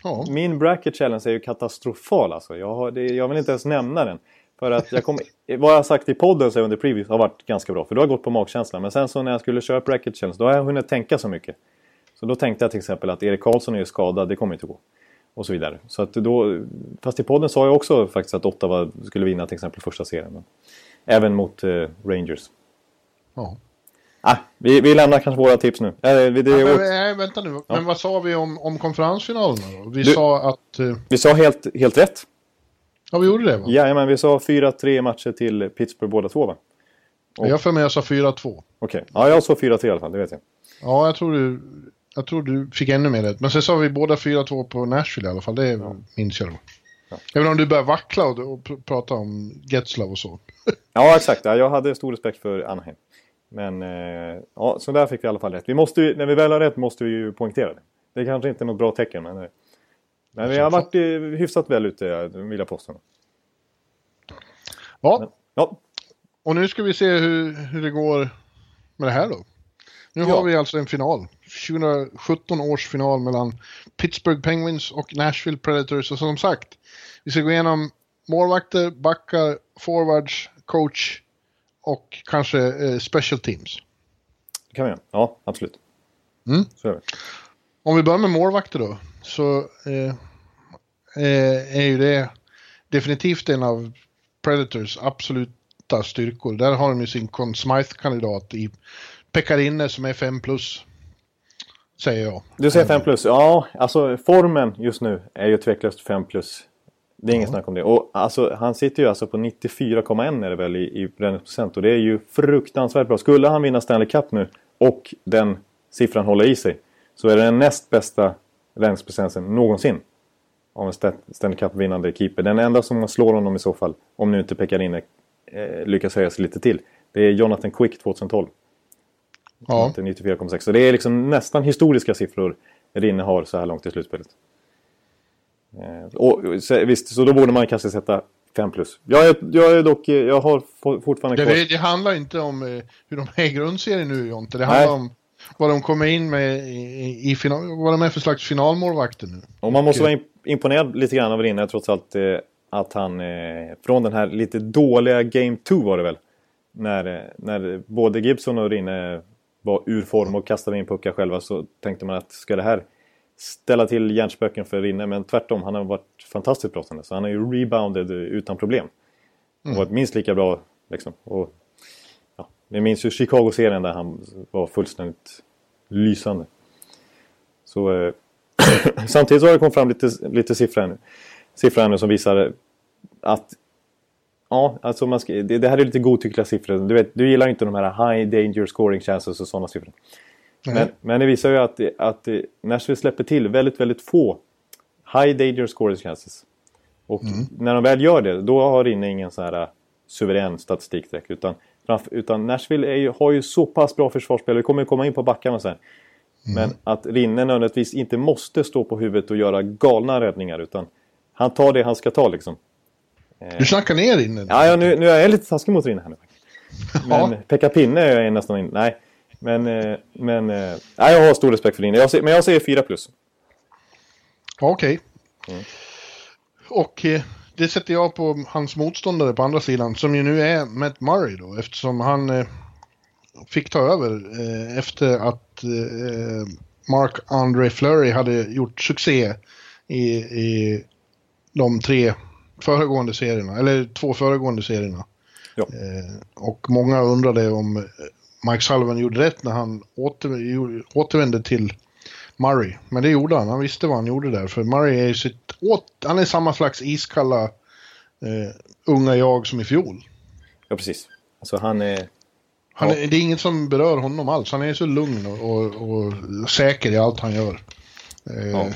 Ja. Min bracket challenge är ju katastrofal alltså. Jag, har, det, jag vill inte ens nämna den. För att jag kom, vad jag har sagt i podden så under previous har varit ganska bra. För då har jag gått på magkänslan. Men sen så när jag skulle köra bracket challenge, då har jag hunnit tänka så mycket. Så då tänkte jag till exempel att Erik Karlsson är ju skadad, det kommer inte gå. Och så vidare. Så att då, fast i podden sa jag också faktiskt att Ottawa skulle vinna till exempel första serien. Men även mot eh, Rangers. Ja. Ah, vi, vi lämnar kanske våra tips nu. Äh, vi, det ja, men, åt... nej, vänta nu. Ja. Men vad sa vi om, om konferensfinalerna då? Vi du, sa att... Uh... Vi sa helt, helt rätt. Ja, vi gjorde det va? Ja, men vi sa fyra tre matcher till Pittsburgh båda två va? Och... Jag för mig jag sa fyra två. Okej, okay. Ja jag sa fyra tre i alla fall, det vet jag. Ja, jag tror du, jag tror du fick ännu mer rätt. Men sen sa vi båda fyra två på Nashville i alla fall, det ja. minns jag då. Ja. Även om du börjar vackla och, och pr- prata om Getzlav och så. Ja, exakt. Ja, jag hade stor respekt för Anaheim. Men eh, ja, så där fick vi i alla fall rätt. Vi måste ju, när vi väl har rätt måste vi ju poängtera det. Det är kanske inte något bra tecken, men, men vi har varit eh, hyfsat väl ute, vill jag påstå. Ja. Men, ja. Och nu ska vi se hur, hur det går med det här då. Nu ja. har vi alltså en final. tjugosjutton års final mellan Pittsburgh Penguins och Nashville Predators. Och som sagt, vi ska gå igenom målvakter, backar, forwards, coach och kanske eh, special teams. Det kan vi göra. Ja, absolut. Mm. Så är det. Om vi börjar med målvakter då, så eh, eh, är ju det definitivt en av Predators absoluta styrkor. Där har de ju sin Conn Smythe-kandidat i Pekkarinen som är fem plus, säger jag. Du säger fem plus? Ja, alltså formen just nu är ju tveklöst fem plus. Det är inget ja. snack om det. Och alltså, han sitter ju alltså på nittiofyra komma ett är det väl i, i procent. Och det är ju fruktansvärt bra. Skulle han vinna Stanley Cup nu och den siffran håller i sig, så är det den näst bästa räddningsprocenten någonsin av en Stanley Cup-vinnande keeper. Den enda som slår honom i så fall, om nu inte Pekkarinen eh, lyckas höja sig lite till, det är Jonathan Quick tjugotolv. Ja. nittiofyra komma sex. Så det är liksom nästan historiska siffror Rinne har så här långt i slutspelet. Eh, och, så, visst, så då borde man kanske sätta fem plus. Jag är, jag är dock, jag har fortfarande kvar... Det, det handlar inte om eh, hur de är i grundserien nu, Jonte. Det handlar Nej. om vad de kommer in med i, i final, vad de är för slags finalmålvakter nu. Och man måste och, vara imponerad lite grann av Rinne, trots allt eh, att han eh, från den här lite dåliga Game två var det väl. När, när både Gibson och Rinne var ur form och kastade in puckar själva, så tänkte man att ska det här ställa till hjärnspöken för Rinne, men tvärtom, han har varit fantastiskt bra. Så han har ju rebounded utan problem. Och mm. varit minst lika bra liksom. Och, ja, vi minns ju Chicago-serien där han var fullständigt lysande. Så eh, samtidigt så har det kommit fram lite, lite siffror nu. Siffror nu som visar att ja, alltså man ska, det, det här är lite godtyckliga siffror. Du vet, du gillar inte de här high danger scoring chances och sådana siffror. Mm. Men, men det visar ju att, att Nashville släpper till väldigt, väldigt få high danger scoring chances. Och mm. när de väl gör det, då har Rinne ingen så här suverän statistik direkt. Utan, utan Nashville är ju, har ju så pass bra försvarsspel. Vi kommer ju komma in på backarna sen. Mm. Men att Rinne nödvändigtvis inte måste stå på huvudet och göra galna räddningar. Utan han tar det han ska ta liksom. Du snackar ner Rinne. Ja, ja nu, nu är jag lite taskig mot Rinne här nu. Men ja. Pekka Pinne är jag nästan in. Nej, men, men nej, jag har stor respekt för Rinne. Jag ser, men jag säger fyra plus. Okej. Okay. Mm. Och eh, det sätter jag på hans motståndare på andra sidan, som ju nu är Matt Murray då, eftersom han eh, fick ta över eh, efter att eh, Marc-André Fleury hade gjort succé i, i de tre föregående serierna, eller två föregående serierna. Ja. Eh, och många undrade om Mike Sullivan gjorde rätt när han åter, återvände till Murray. Men det gjorde han, han visste vad han gjorde där. För Murray är ju sitt, han är samma slags iskalla eh, unga jag som i fjol. Ja, precis. Alltså han är... Han är, det är inget som berör honom alls. Han är så lugn och, och, och säker i allt han gör. Eh, ja.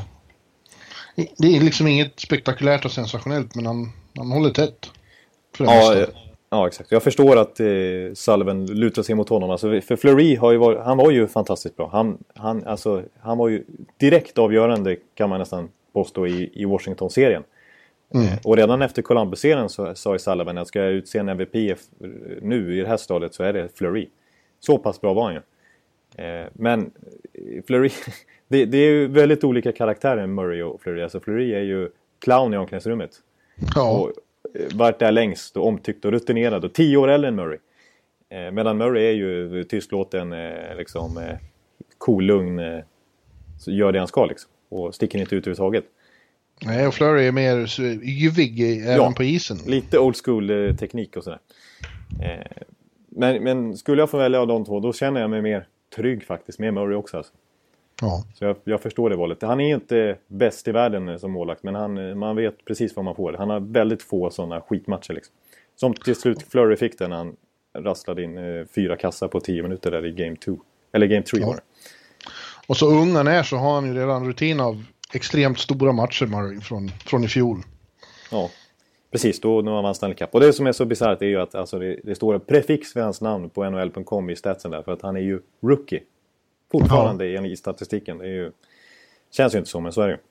Det är liksom inget spektakulärt och sensationellt, men han, han håller tätt. För ja, ja, exakt. Jag förstår att eh, Sullivan lutar sig mot honom. Alltså, för Fleury har ju varit, han var ju fantastiskt bra. Han, han, alltså, han var ju direkt avgörande, kan man nästan påstå, i, i Washington-serien. Mm. Eh, och redan efter Columbus-serien så sa ju Sullivan att ska jag utse en M V P nu i det här stadiet så är det Fleury. Så pass bra var han ju. Eh, men Fleury, det, det är ju väldigt olika karaktärer Murray och Fleury. Alltså Fleury är ju clown i omklädningsrummet. Ja. Och varit där längst och omtyckt och rutinerad och tio år äldre än Murray. Eh, medan Murray är ju tystlåten, eh, liksom eh, cool, lugn, eh, så gör det han ska liksom. Och sticker inte ut överhuvudtaget. Nej, och Fleury är mer yvig även ja, på isen. Lite old school eh, teknik och sådär. Eh, men, men skulle jag få välja av de två, då känner jag mig mer trygg faktiskt med Murray också. Alltså. Ja. Så jag, jag förstår det valet. Han är inte bäst i världen som målvakt, men han, man vet precis vad man får. Han har väldigt få sådana skitmatcher liksom. Som till slut Fleury fick den när han rasslade in eh, fyra kassar på tio minuter där i game två. Eller game tre var det. Och så ung han är så har han ju redan rutin av extremt stora matcher Murray från, från i fjol. Ja, precis. Då när man vann Stanley Cup. Och det som är så bisarrt är ju att alltså, det, det står en prefix för hans namn på N H L punkt com i statsen där. För att han är ju rookie. Fortfarande ja. I statistiken. Det är ju, känns ju inte så, men så är det ju.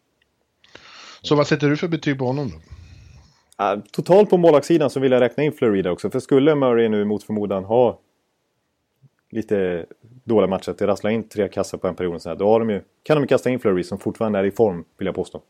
Så vad sätter du för betyg på honom då? Uh, totalt på målvaktssidan så vill jag räkna in Florida också. För skulle Murray nu mot förmodan ha lite dåliga matcher att rassla in tre kassar på en period så här, då har de ju, kan de kasta in Fleury som fortfarande är i form, vill jag påstå.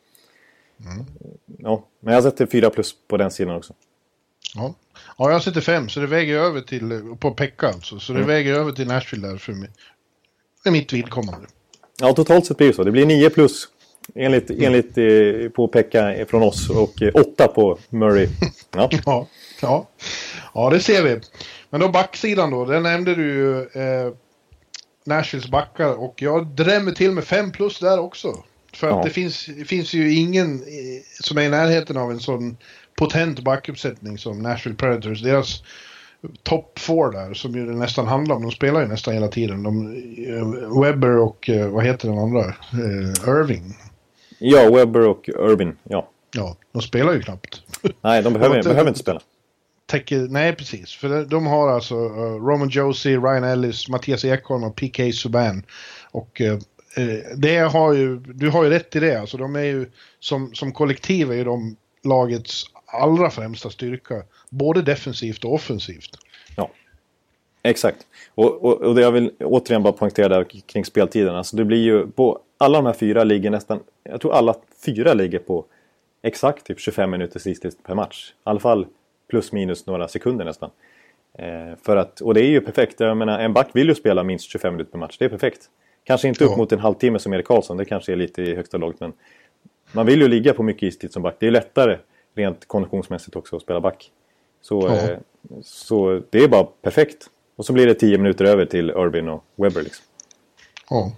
Mm. Ja, men jag sätter fyra plus på den sidan också. Ja, ja jag sätter fem så det väger över till på Pekka alltså, så det mm. väger över till Nashville där för mig. Det är mitt vidkommande. Ja, totalt sett blir det så. Det blir nio plus enligt, mm. enligt eh, på Pekka från oss och eh, åtta på Murray. Ja. ja, ja. Ja, det ser vi. Men då backsidan då, där nämnde du ju eh, Nashvilles backar och jag drämmer till med fem plus där också. För ja. att det finns, det finns ju ingen eh, som är i närheten av en sån potent backuppsättning som Nashville Predators. Deras topp four där som ju nästan handlar om, de spelar ju nästan hela tiden. De, eh, Webber och eh, vad heter den andra? Eh, Irving. Ja, Webber och Irving, ja. Ja, de spelar ju knappt. Nej, de behöver, de behöver inte spela. Täcker, nej, precis. För de har alltså uh, Roman Josie, Ryan Ellis, Mattias Ekholm och P K Subban. Och uh, det har ju, du har ju rätt i det. Alltså de är ju, som, som kollektiv är ju de lagets allra främsta styrka. Både defensivt och offensivt. Ja, exakt. Och, och, och det jag vill återigen bara poängtera där kring speltiden. Alltså det blir ju, på alla de här fyra ligger nästan, jag tror alla fyra ligger på exakt typ tjugofem minuter sist per match. I alla fall plus minus några sekunder nästan. Eh, för att, och det är ju perfekt. Jag menar, en back vill ju spela minst tjugofem minuter per match. Det är perfekt. Kanske inte upp ja. mot en halvtimme som Erik Karlsson. Det kanske är lite i högsta laget. Men man vill ju ligga på mycket istid som back. Det är lättare rent konditionsmässigt också att spela back. Så, ja. eh, så det är bara perfekt. Och så blir det tio minuter över till Irving och Webber liksom. Ja.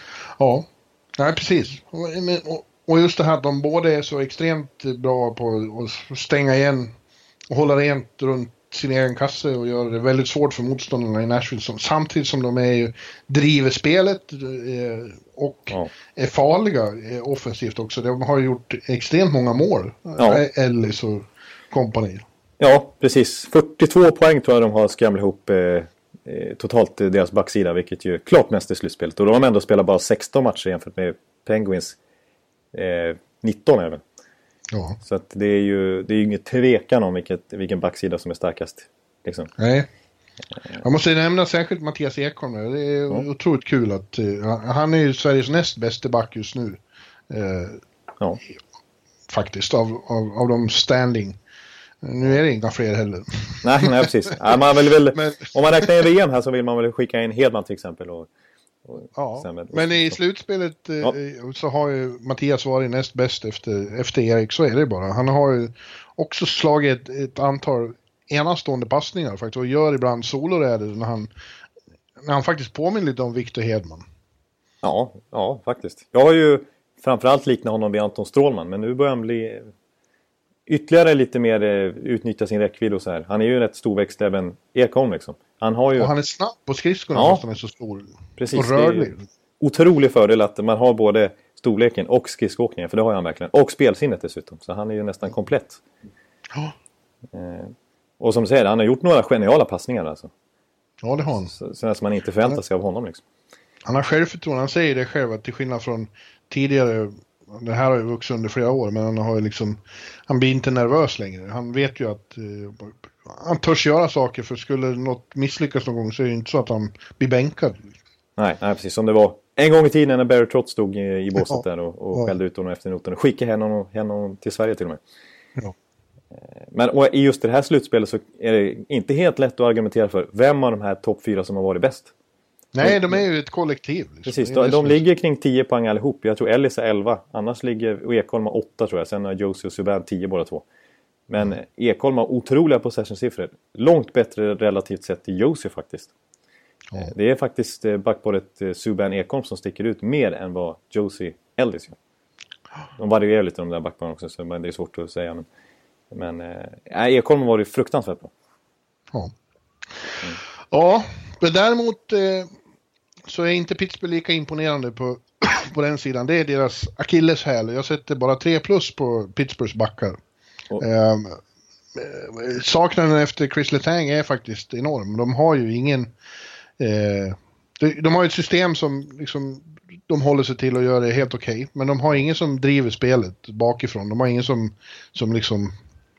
Ja. Nej, precis. Och, och just det här att de båda är så extremt bra på att stänga igen och hålla rent runt sin egen kasse och gör det väldigt svårt för motståndarna i Nashville. Som, samtidigt som de är ju, driver spelet eh, och ja. är farliga eh, offensivt också. De har gjort extremt många mål. Ja. Ellis och kompani. Ja, precis. fyrtiotvå poäng tror jag de har skramlat ihop eh, totalt deras backsida. Vilket ju klart mest i slutspelet. Och de har ändå spelat bara sexton matcher jämfört med Penguins eh, nitton även. Ja. Så att det är ju det är ju inget tvekan om vilket, vilken backsida som är starkast. Liksom. Nej. Jag måste nämna särskilt Mattias Ekholm. Det är ja. otroligt kul att uh, han är ju Sveriges näst bästa back just nu. Uh, ja. Faktiskt av, av, av de standing. Nu är det inga fler heller. Nej, nej precis. Ja, man vill väl, men, om man räknar i V M här så vill man väl skicka in Hedman till exempel. Och, och ja, sen, men i slutspelet ja. så har ju Mattias varit näst bäst efter, efter Erik, så är det bara. Han har ju också slagit ett, ett antal enastående passningar faktiskt och gör ibland soloräder när han, när han faktiskt påminner lite om Victor Hedman. Ja, ja faktiskt. Jag har ju framförallt liknat honom vid Anton Strålman, men nu börjar han bli ytterligare lite mer utnyttja sin räckvidd och så här. Han är ju rätt storväxt även Ekholm liksom. Han har ju... Och han är snabb på skridskorna ja. fast han är så stor. Precis, och rörlig. Otrolig fördel att man har både storleken och skridskåkningen, för det har han verkligen. Och spelsinnet dessutom, så han är ju nästan komplett. Ja. Eh, och som du säger, han har gjort några geniala passningar alltså. Ja, det har han. Så, så som man inte förväntar sig av honom liksom. Han har självförtroende, han säger det själv att till skillnad från tidigare, det här har ju vuxit under flera år, men han har ju liksom, han blir inte nervös längre. Han vet ju att eh, han törs göra saker, för skulle något misslyckas någon gång så är det inte så att han blir bänkad. Nej, nej, precis som det var en gång i tiden när Barry Trotz stod i, i båset ja. där och, och ja. skällde ut honom efter noten och skickade honom, honom till Sverige till och med. Ja. Men och i just det här slutspelet så är det inte helt lätt att argumentera för vem av de här topp fyra som har varit bäst. Nej, de är ju ett kollektiv. Liksom. Precis, de, de ligger kring tio poäng allihop. Jag tror Ellis är elva, annars ligger Ekholm har åtta tror jag. Sen har Josie och Subban tio båda två. Men mm. Ekholm har otroliga possession-siffror. Långt bättre relativt sett till Josie faktiskt. Mm. Det är faktiskt backparet Subban Ekholm som sticker ut mer än vad Josie Ellis gör. De varierar lite de där backparen också, så men det är svårt att säga. Men, men äh, Ekholm har varit fruktansvärt bra. Ja, mm. ja men däremot eh, så är inte Pittsburgh lika imponerande på, på den sidan. Det är deras akilleshäl. Jag sätter bara tre plus på Pittsburghs backar. Oh. Eh, saknaden efter Chris Letang är faktiskt enorm. De har ju ingen... Eh, de, de har ju ett system som liksom, de håller sig till och gör det helt okej. Okay, men de har ingen som driver spelet bakifrån. De har ingen som, som liksom...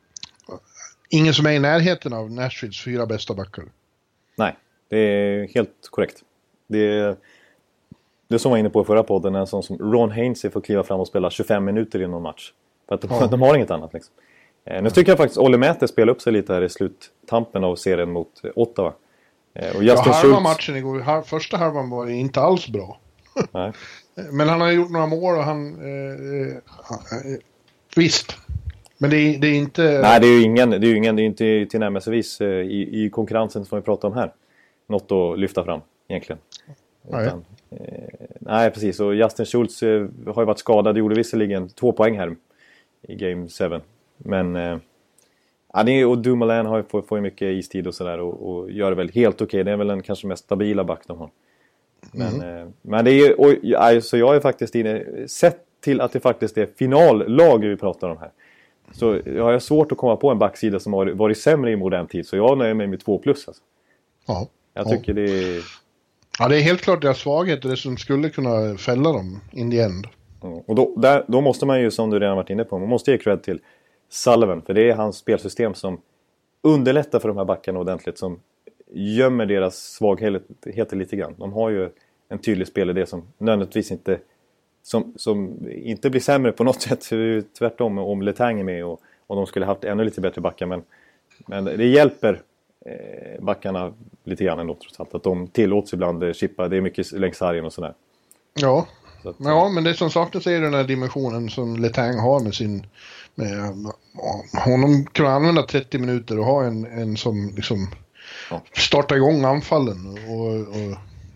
Ingen som är i närheten av Nashvilles fyra bästa backar. Nej, det är helt korrekt. Det är, det som var inne på i förra podden, en sån som Ron Hainsey får kliva fram och spela tjugofem minuter i någon match. För att de, ja. de har inget annat liksom. Eh, nu tycker jag faktiskt Olli Mäter spelar upp sig lite här i sluttampen av serien mot Ottawa. Eh, och Justin ja, halva Schultz... matchen igår, har, första halvan var inte alls bra. Nej. Men han har gjort några mål och han... Eh, eh, visst. Men det är, det är inte... Nej, det är ju ingen, det är ju ingen, det är inte tillnärmelsevis i, i konkurrensen som vi pratar om här. Något att lyfta fram egentligen. Nej, Utan, eh, nej precis. Och Justin Schultz eh, har ju varit skadad. Det gjorde visserligen två poäng här i Game sju. Men eh, ja, det är, och Dumoulin har ju, får, får ju mycket istid och sådär. Och, och gör det väl helt okej. Okay. Det är väl den kanske mest stabila back de har. Men, mm. eh, men det är ju... Alltså jag är faktiskt inne... Sett till att det faktiskt är finallag vi pratar om här. Så jag har svårt att komma på en backsida som har varit sämre i modern tid. Så jag nöjer mig med två plus alltså. Ja. Jag tycker ja. det är... Ja, det är helt klart deras svaghet och det som skulle kunna fälla dem in the end. Ja. Och då, där, då måste man ju, som du redan varit inne på, man måste ge cred till Sullivan. För det är hans spelsystem som underlättar för de här backarna ordentligt. Som gömmer deras svagheter lite grann. De har ju en tydlig spelidé som nödvändigtvis inte... Som, som inte blir sämre på något sätt. Tvärtom om Letang är med och, och de skulle haft ännu lite bättre backar. Men, men det hjälper eh, backarna lite grann ändå trots allt. Att de tillåts ibland chippa. Det är mycket längs sargen och sådär. Ja. Så att, ja, men det som saknas är den här dimensionen som Letang har med sin... Med, honom kan använda trettio minuter och ha en, en som liksom ja. startar igång anfallen och... och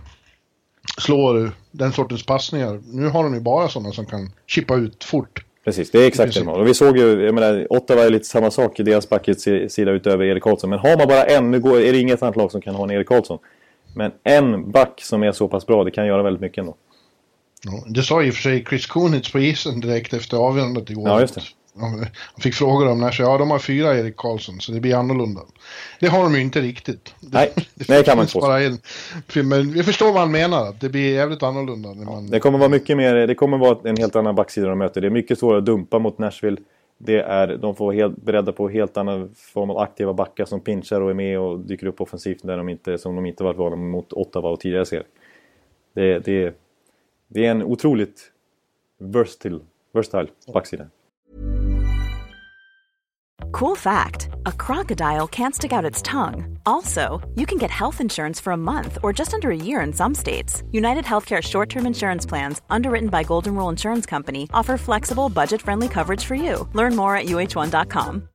slår den sortens passningar. Nu har de ju bara sådana som kan chippa ut fort. Precis, det är exakt det. Och vi såg ju, jag menar, Ottawa är lite samma sak i deras backets sida utöver Erik Karlsson. Men har man bara en, nu går, är det inget annat lag som kan ha en Erik Karlsson. Men en back som är så pass bra, det kan göra väldigt mycket ändå. Ja, det sa ju för sig Chris Kunitz på isen direkt efter avgörandet igår. Ja, just det. Han fick frågor om när så ja, de har fyra Erik Karlsson så det blir annorlunda. Det har de ju inte riktigt. Nej, det, det kan man inte bara en, men vi förstår vad han menar, att det blir jävligt annorlunda. När man... Det kommer vara mycket mer, det kommer vara en helt annan backsida de möter. Det är mycket svårare att dumpa mot Nashville. Det är, de får helt beredda på helt annan form av aktiva backar som pinchar och är med och dyker upp offensivt där de inte, som de inte varit vana mot Ottawa och tidigare ser. Det, det, det är en otroligt versatile, versatile backsida. Cool fact, a crocodile can't stick out its tongue. Also, you can get health insurance for a month or just under a year in some states. United Healthcare short-term insurance plans, underwritten by Golden Rule Insurance Company, offer flexible, budget-friendly coverage for you. Learn more at U H one dot com.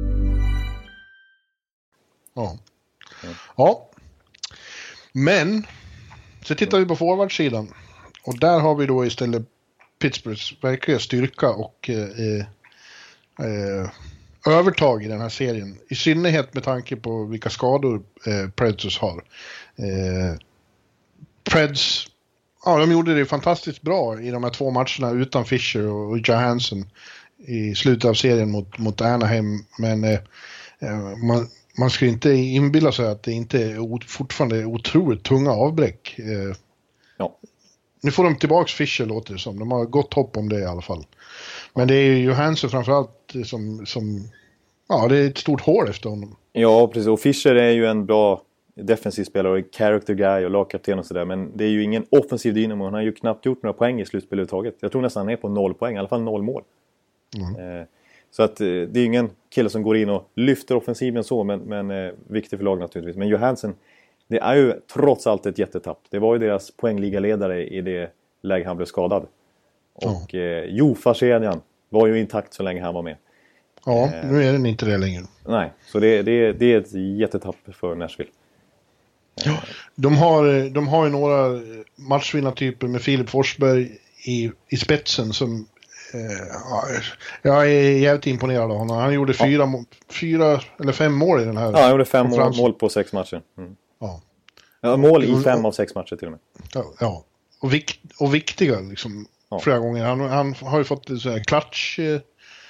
Ja. Ja. Men, så tittar vi på forwardsidan. Och där har vi då istället Pittsburghs verkliga styrka och... Eh, eh, övertag i den här serien. I synnerhet med tanke på vilka skador eh, Predators har. Eh, Preds, ja, de gjorde det fantastiskt bra i de här två matcherna utan Fischer och, och Johansson i slutet av serien mot, mot Anaheim. Men eh, man, man ska inte inbilla sig att det inte är fortfarande otroligt tunga avbräck. Eh, ja. Nu får de tillbaks Fischer, låter det som. De har gott hopp om det i alla fall. Men det är ju Johansson framförallt som, som... Ja, det är ett stort hål efter honom. Ja, precis. Och Fischer är ju en bra defensiv spelare och character guy och lagkapten och sådär. Men det är ju ingen offensiv dynamo. Han har ju knappt gjort några poäng i slutspel överhuvudtaget. Jag tror nästan han är på noll poäng, i alla fall noll mål. Mm. Eh, så att eh, det är ingen kille som går in och lyfter offensiven så, men, men eh, viktig för lag naturligtvis. Men Johansson, det är ju trots allt ett jättetapp. Det var ju deras poängligaledare i det läge han blev skadad. Och mm. eh, Jofa-kedjan var ju intakt så länge han var med. Ja, nu är den inte det längre. Nej, så det, det, det är ett jättetapp för Nashville. Ja, de har, de har ju några matchvinnartyper med Filip Forsberg i, i spetsen som eh, jag är jävligt imponerad av honom. Han gjorde fyra, ja. fyra eller fem mål i den här. Ja, han gjorde fem mål, mål på sex matcher. Mm. Ja. Ja, mål i fem av sex matcher till och med. Ja, ja. Och, vik, och viktiga liksom ja. flera gånger. Han, han har ju fått en sån här klatsch eh,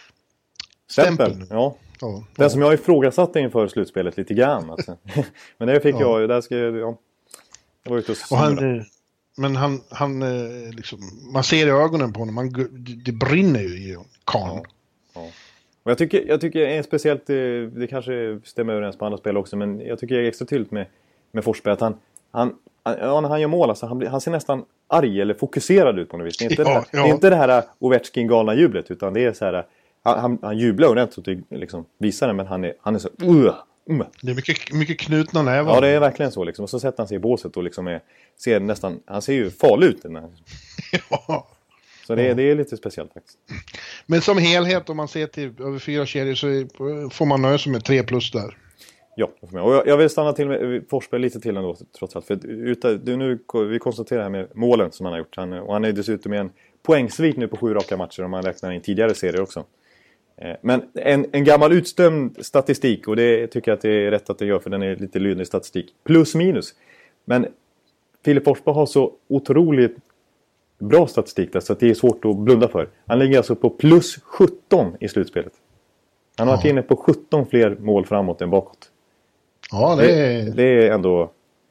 stämpel. Ja. Ja, den ja. som jag ifrågasatte inför slutspelet lite grann. Alltså. Men det fick ja. jag ju. Där ska jag, ja. jag var ute och, och han, men han, han liksom, man ser i ögonen på honom. Man, det brinner ju i karln. Ja. Ja. Och jag tycker, jag tycker är speciellt, det kanske stämmer överens på andra spel också, men jag tycker det är extra tydligt med, med Forsberg att han, han, ja, när han gör mål, alltså, han, han ser nästan arg eller fokuserad ut på något vis. Det är inte, ja, det, här, ja. det, är inte det här Ovechkin galna jublet, utan det är så här. Han, han, han jublar ordentligt och liksom visar det, men han är, han är så... Uh, uh. Det är mycket, mycket knutna nävar. Ja, det är verkligen så. Liksom. Och så sätter han sig i båset och liksom är, ser nästan... Han ser ju farlig ut. Den här. Ja. Så det, ja. det är lite speciellt faktiskt. Men som helhet, om man ser till över fyra kedjor, så är, får man nöja sig med tre plus där. Ja, och jag, jag vill stanna till med Forsberg lite till ändå, trots allt. För utan, det, nu, vi konstaterar här med målen som han har gjort. Han, och han är dessutom med en poängsvit nu på sju raka matcher om man räknar in tidigare serier också. Men en, en gammal utstämd statistik, och det tycker jag att det är rätt att det gör, för den är lite lydlig statistik. Plus minus. Men Filip Forsberg har så otroligt bra statistik där, så att det är svårt att blunda för. Han ligger alltså på plus sjutton i slutspelet. Han har ja. varit inne på sjutton fler mål framåt än bakåt. Ja, det är... Det, det är ändå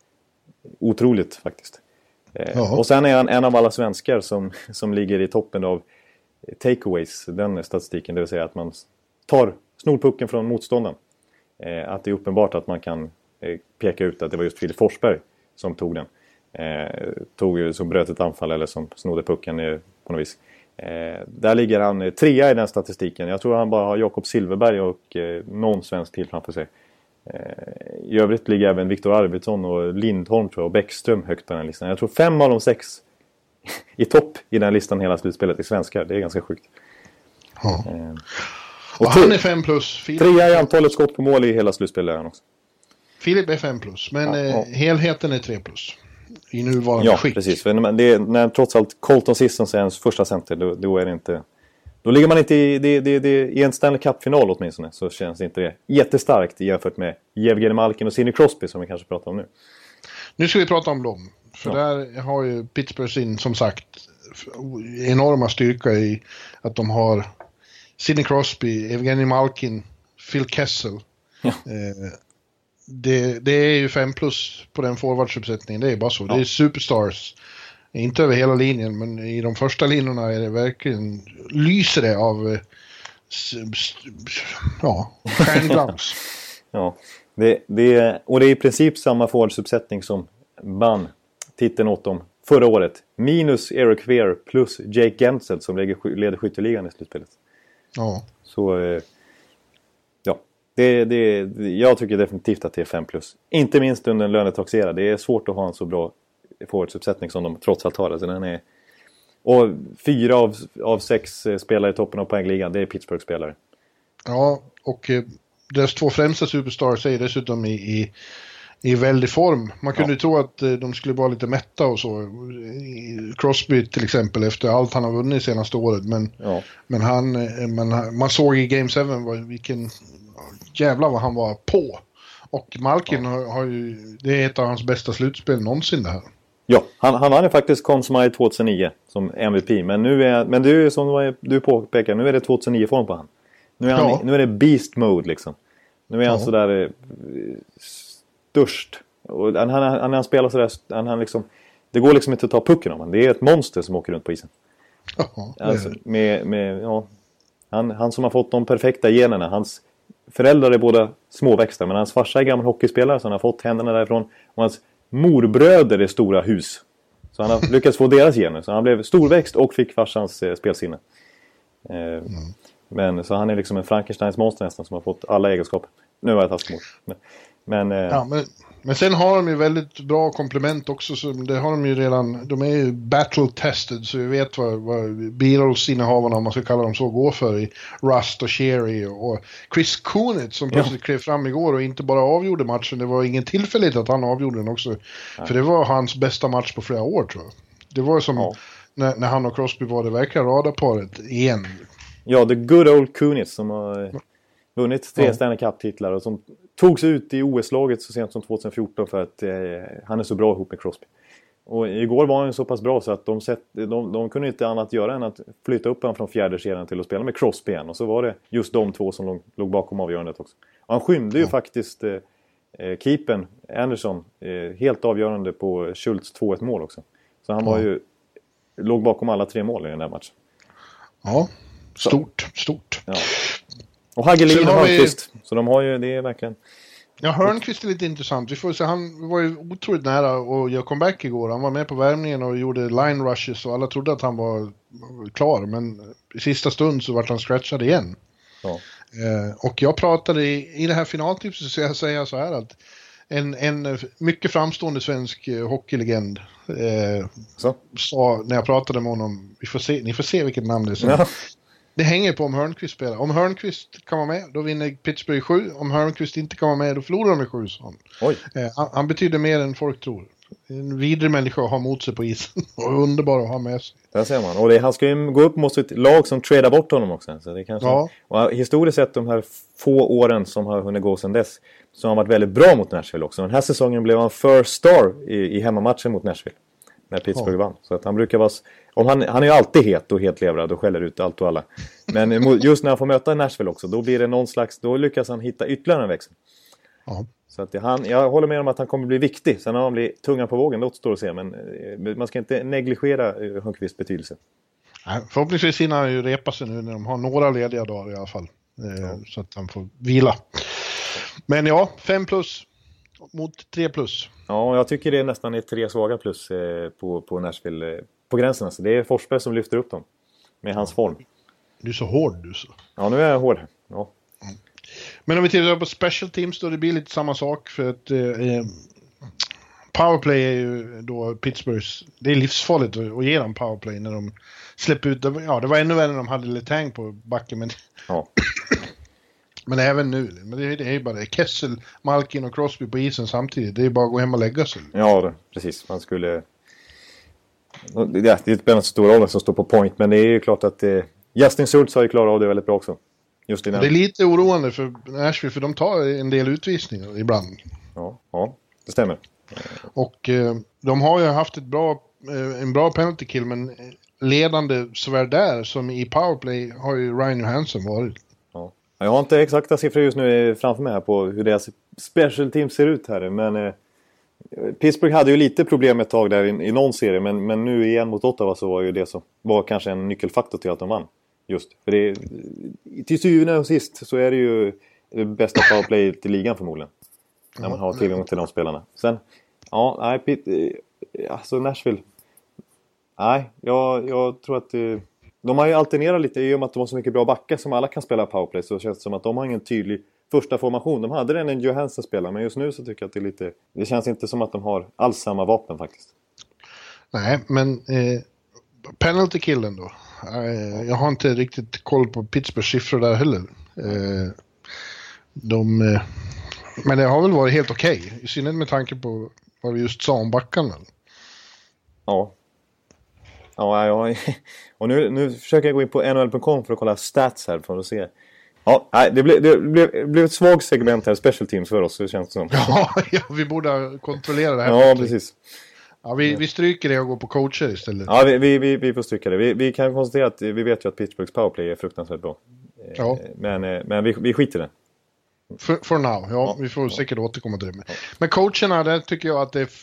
otroligt faktiskt. Ja. Och sen är han en av alla svenskar som, som ligger i toppen av takeaways, den statistiken, det vill säga att man tar snorpucken från motståndaren. Eh, att det är uppenbart att man kan eh, peka ut att det var just Filip Forsberg som tog den. Eh, tog ju, som bröt ett anfall eller som snodde pucken eh, på något vis. Eh, där ligger han eh, trea i den statistiken. Jag tror han bara har Jakob Silverberg och eh, någon svensk till framför sig. Eh, I övrigt ligger även Viktor Arvidsson och Lindholm tror jag, och Bäckström högt på den listan. Jag tror fem av de sex i topp i den listan hela slutspelet i svenskar. Det är ganska sjukt. Ja. Eh, och, och han är fem plus. Filip... Trea i antalet skott på mål i hela slutspelet också. Filip är fem plus, men ja, ja. Eh, helheten är tre plus. I nuvarande ja, skick. Ja, precis. För när, det är, när trots allt Colton Sissons är ens första center, då, då är det inte... Då ligger man inte i, det, det, det, i en Stanley Cup-final åtminstone, så känns inte det jättestarkt jämfört med Evgeny Malkin och Sidney Crosby som vi kanske pratar om nu. Nu ska vi prata om dem. För ja. där har ju Pittsburgh sin, som sagt, enorma styrka i att de har Sidney Crosby, Evgeny Malkin, Phil Kessel. Ja. Eh, det, det är ju fem plus på den forwardsuppsättningen, det är bara så. Ja. Det är superstars. Inte över hela linjen, men i de första linjerna är det verkligen, lyser det av ja, stjärnglans. Ja, det, det, och det är i princip samma forwardsuppsättning som vann titeln åt dem förra året. Minus Eric Fehr plus Jake Gensel som leder skytteligan i slutspelet. Ja. Så ja, det, det, jag tycker definitivt att det är fem plus. Inte minst under en lönetaxera. Det är svårt att ha en så bra forwardsuppsättning som de trots allt har. Alltså den är, och fyra av, av sex spelare i toppen av poängligan, det är Pittsburgh-spelare. Ja, och eh, deras två främsta superstars är dessutom i, i, i väldig form. Man kunde ju ja. tro att eh, de skulle vara lite mätta och så. Crosby till exempel, efter allt han har vunnit senaste året. Men, ja. men, han, eh, men man såg i Game sju vilken jävla vad han var på. Och Malkin ja. har, har ju, det är ett av hans bästa slutspel någonsin det här. Ja, han, han vann ju faktiskt Conn Smythe tjugohundranio som M V P. Men nu är, men du som du påpekar, nu är det tjugohundranio-form på han. Nu är, han, ja. nu är det beast mode liksom. Nu är ja. han sådär eh, störst. Och han, han, han, han spelar sådär, han, han liksom, det går liksom inte att ta pucken av han. Det är ett monster som åker runt på isen. Ja, alltså, med, med, ja, han, han som har fått de perfekta generna, hans föräldrar är båda småväxta, men hans farsa är gammal hockeyspelare så han har fått händerna därifrån. Och hans morbröder är stora hus. Så han har lyckats få deras gener. Så han blev storväxt och fick farsans eh, spelsinne. Eh, mm. Men så han är liksom en Frankensteins monster nästan som har fått alla egenskaper. Nu var jag taskig mot. Men, eh, ja, men, men sen har de ju väldigt bra komplement också. Så det har de ju redan. De är ju battle tested så vi vet vad, vad Beatles-innehavarna, om man ska kalla dem så, går för i Rust och Sherry och Chris Kunitz som plötsligt ja. klev fram igår och inte bara avgjorde matchen. Det var ingen tillfälligt att han avgjorde den också. Ja. För det var hans bästa match på flera år tror jag. Det var som ja. när, när han och Crosby var det verkliga radarparet igen. Ja, the good old Kunitz som har vunnit tre ja. Stanley Cup-titlar och som togs ut i O S-laget så sent som tjugohundrafjorton för att eh, han är så bra ihop med Crosby. Och igår var han så pass bra så att de, sett, de, de kunde inte annat göra än att flytta upp honom från fjärde serien till att spela med Crosby igen. Och så var det just de två som låg, låg bakom avgörandet också. Och han skymde ju ja. faktiskt eh, keepern Anderson eh, helt avgörande på Schultz två ett mål också. Så han var ja. ju låg bakom alla tre mål i den där matchen. Ja, stort, så. stort. Ja. Och Hagelin och Hörnqvist. Vi... Så de har ju, det är verkligen... Ja, Hörnqvist är lite intressant. Vi får se, han var ju otroligt nära och gör comeback igår. Han var med på värmningen och gjorde line rushes och alla trodde att han var klar. Men i sista stund så vart han scratchad igen. Ja. Eh, och jag pratade i, i det här finaltipset så jag säger så här att en, en mycket framstående svensk hockeylegend eh, så. sa när jag pratade med honom, vi får se, ni får se vilket namn det är som. Ja. Det hänger på om Hörnqvist spelar. Om Hörnqvist kan vara med, då vinner Pittsburgh sju. Om Hörnqvist inte kan vara med, då förlorar de med sju. Eh, han, han betyder mer än folk tror. En vidrig människa att ha mot sig på isen. Och underbar att ha med sig. Där ser man. Och det, han ska ju gå upp mot ett lag som tradar bort honom också. Så det kanske, ja. Och historiskt sett de här få åren som har hunnit gå sedan dess så har han varit väldigt bra mot Nashville också. Den här säsongen blev han first star i, i hemmamatchen mot Nashville. När Pittsburgh ja. vann. Så att han brukar vara... Om han, han är ju alltid het och helt levrad och skäller ut allt och alla. Men just när han får möta Nashville också, då blir det någon slags... Då lyckas han hitta ytterligare en växel. Ja. Så att det, han, jag håller med om att han kommer bli viktig. Sen har han blivit tunga på vågen, det återstår att se. Men man ska inte negligera Hörnqvists betydelse. Nej, förhoppningsvis hinner han ju repa sig nu när de har några lediga dagar i alla fall. Ja. Så att han får vila. Men ja, fem plus mot tre plus. Ja, jag tycker det är nästan ett tre svaga plus eh, på, på Nashville. Eh, på gränsen alltså. Det är Forsberg som lyfter upp dem. Med hans form. Du är så hård du så. Ja, nu är jag hård. Ja. Mm. Men om vi tittar på special teams då det blir lite samma sak. För att eh, powerplay är ju då Pittsburghs. Det är livsfarligt att, att ge dem powerplay när de släpper ut. Ja, det var ännu värre när de hade Letang på backen. Men, ja. men även nu. Men det, det är ju bara det. Kessel, Malkin och Crosby på isen samtidigt. Det är bara att gå hem och lägga sig. Ja, det, precis. Man skulle... Det, det är inte en stor roll som står på point. Men det är ju klart att eh, Justin Schultz har ju klarat av det väldigt bra också. Just i den. Det är lite oroande för Nashville. För de tar en del utvisningar ibland. Ja, ja det stämmer. Och eh, de har ju haft ett bra, eh, en bra penalty kill. Men ledande såväl där som i powerplay har ju Ryan Johansson varit. Ja. Jag har inte exakta siffror just nu framför mig här på hur deras special team ser ut här. Men eh, Pittsburgh hade ju lite problem ett tag där i, i någon serie. Men, men nu igen mot Ottawa så var ju det som var kanske en nyckelfaktor till att de vann. Just. För det, till syvende och sist så är det ju det bästa powerplay till ligan förmodligen. När man har tillgång till de spelarna. Sen, ja, nej, Pitt, alltså Nashville. Nej, jag, jag tror att det, de har ju alternerat lite i och med att de har så mycket bra backar som alla kan spela powerplay. Så känns det som att de har ingen tydlig första formation. De hade den en Johansson spelare, men just nu så tycker jag att det är lite... Det känns inte som att de har alls samma vapen faktiskt. Nej, men eh, penalty killen då. Eh, jag har inte riktigt koll på Pittsburghs siffror där heller. Eh, de... Eh, men det har väl varit helt okej. Okay, i synnerhet med tanke på vad vi just sa om backarna. Ja. Ja, ja. Och nu, nu försöker jag gå in på N H L punkt com för att kolla stats här för att se. Ja, nej, det blev, det blev, det blev ett svagt segment här, special teams för oss, det känns som. Ja, ja vi borde kontrollera det här. Ja, precis. Ja, vi, vi stryker det och går på coacher istället. Ja, vi, vi, vi, vi får stryka det. Vi, vi kan konstatera att vi vet ju att Pittsburghs powerplay är fruktansvärt bra. Ja. Men, men vi, vi skiter det. For, for now, ja, ja. Vi får säkert återkomma till det. Men coacherna, där tycker jag att det är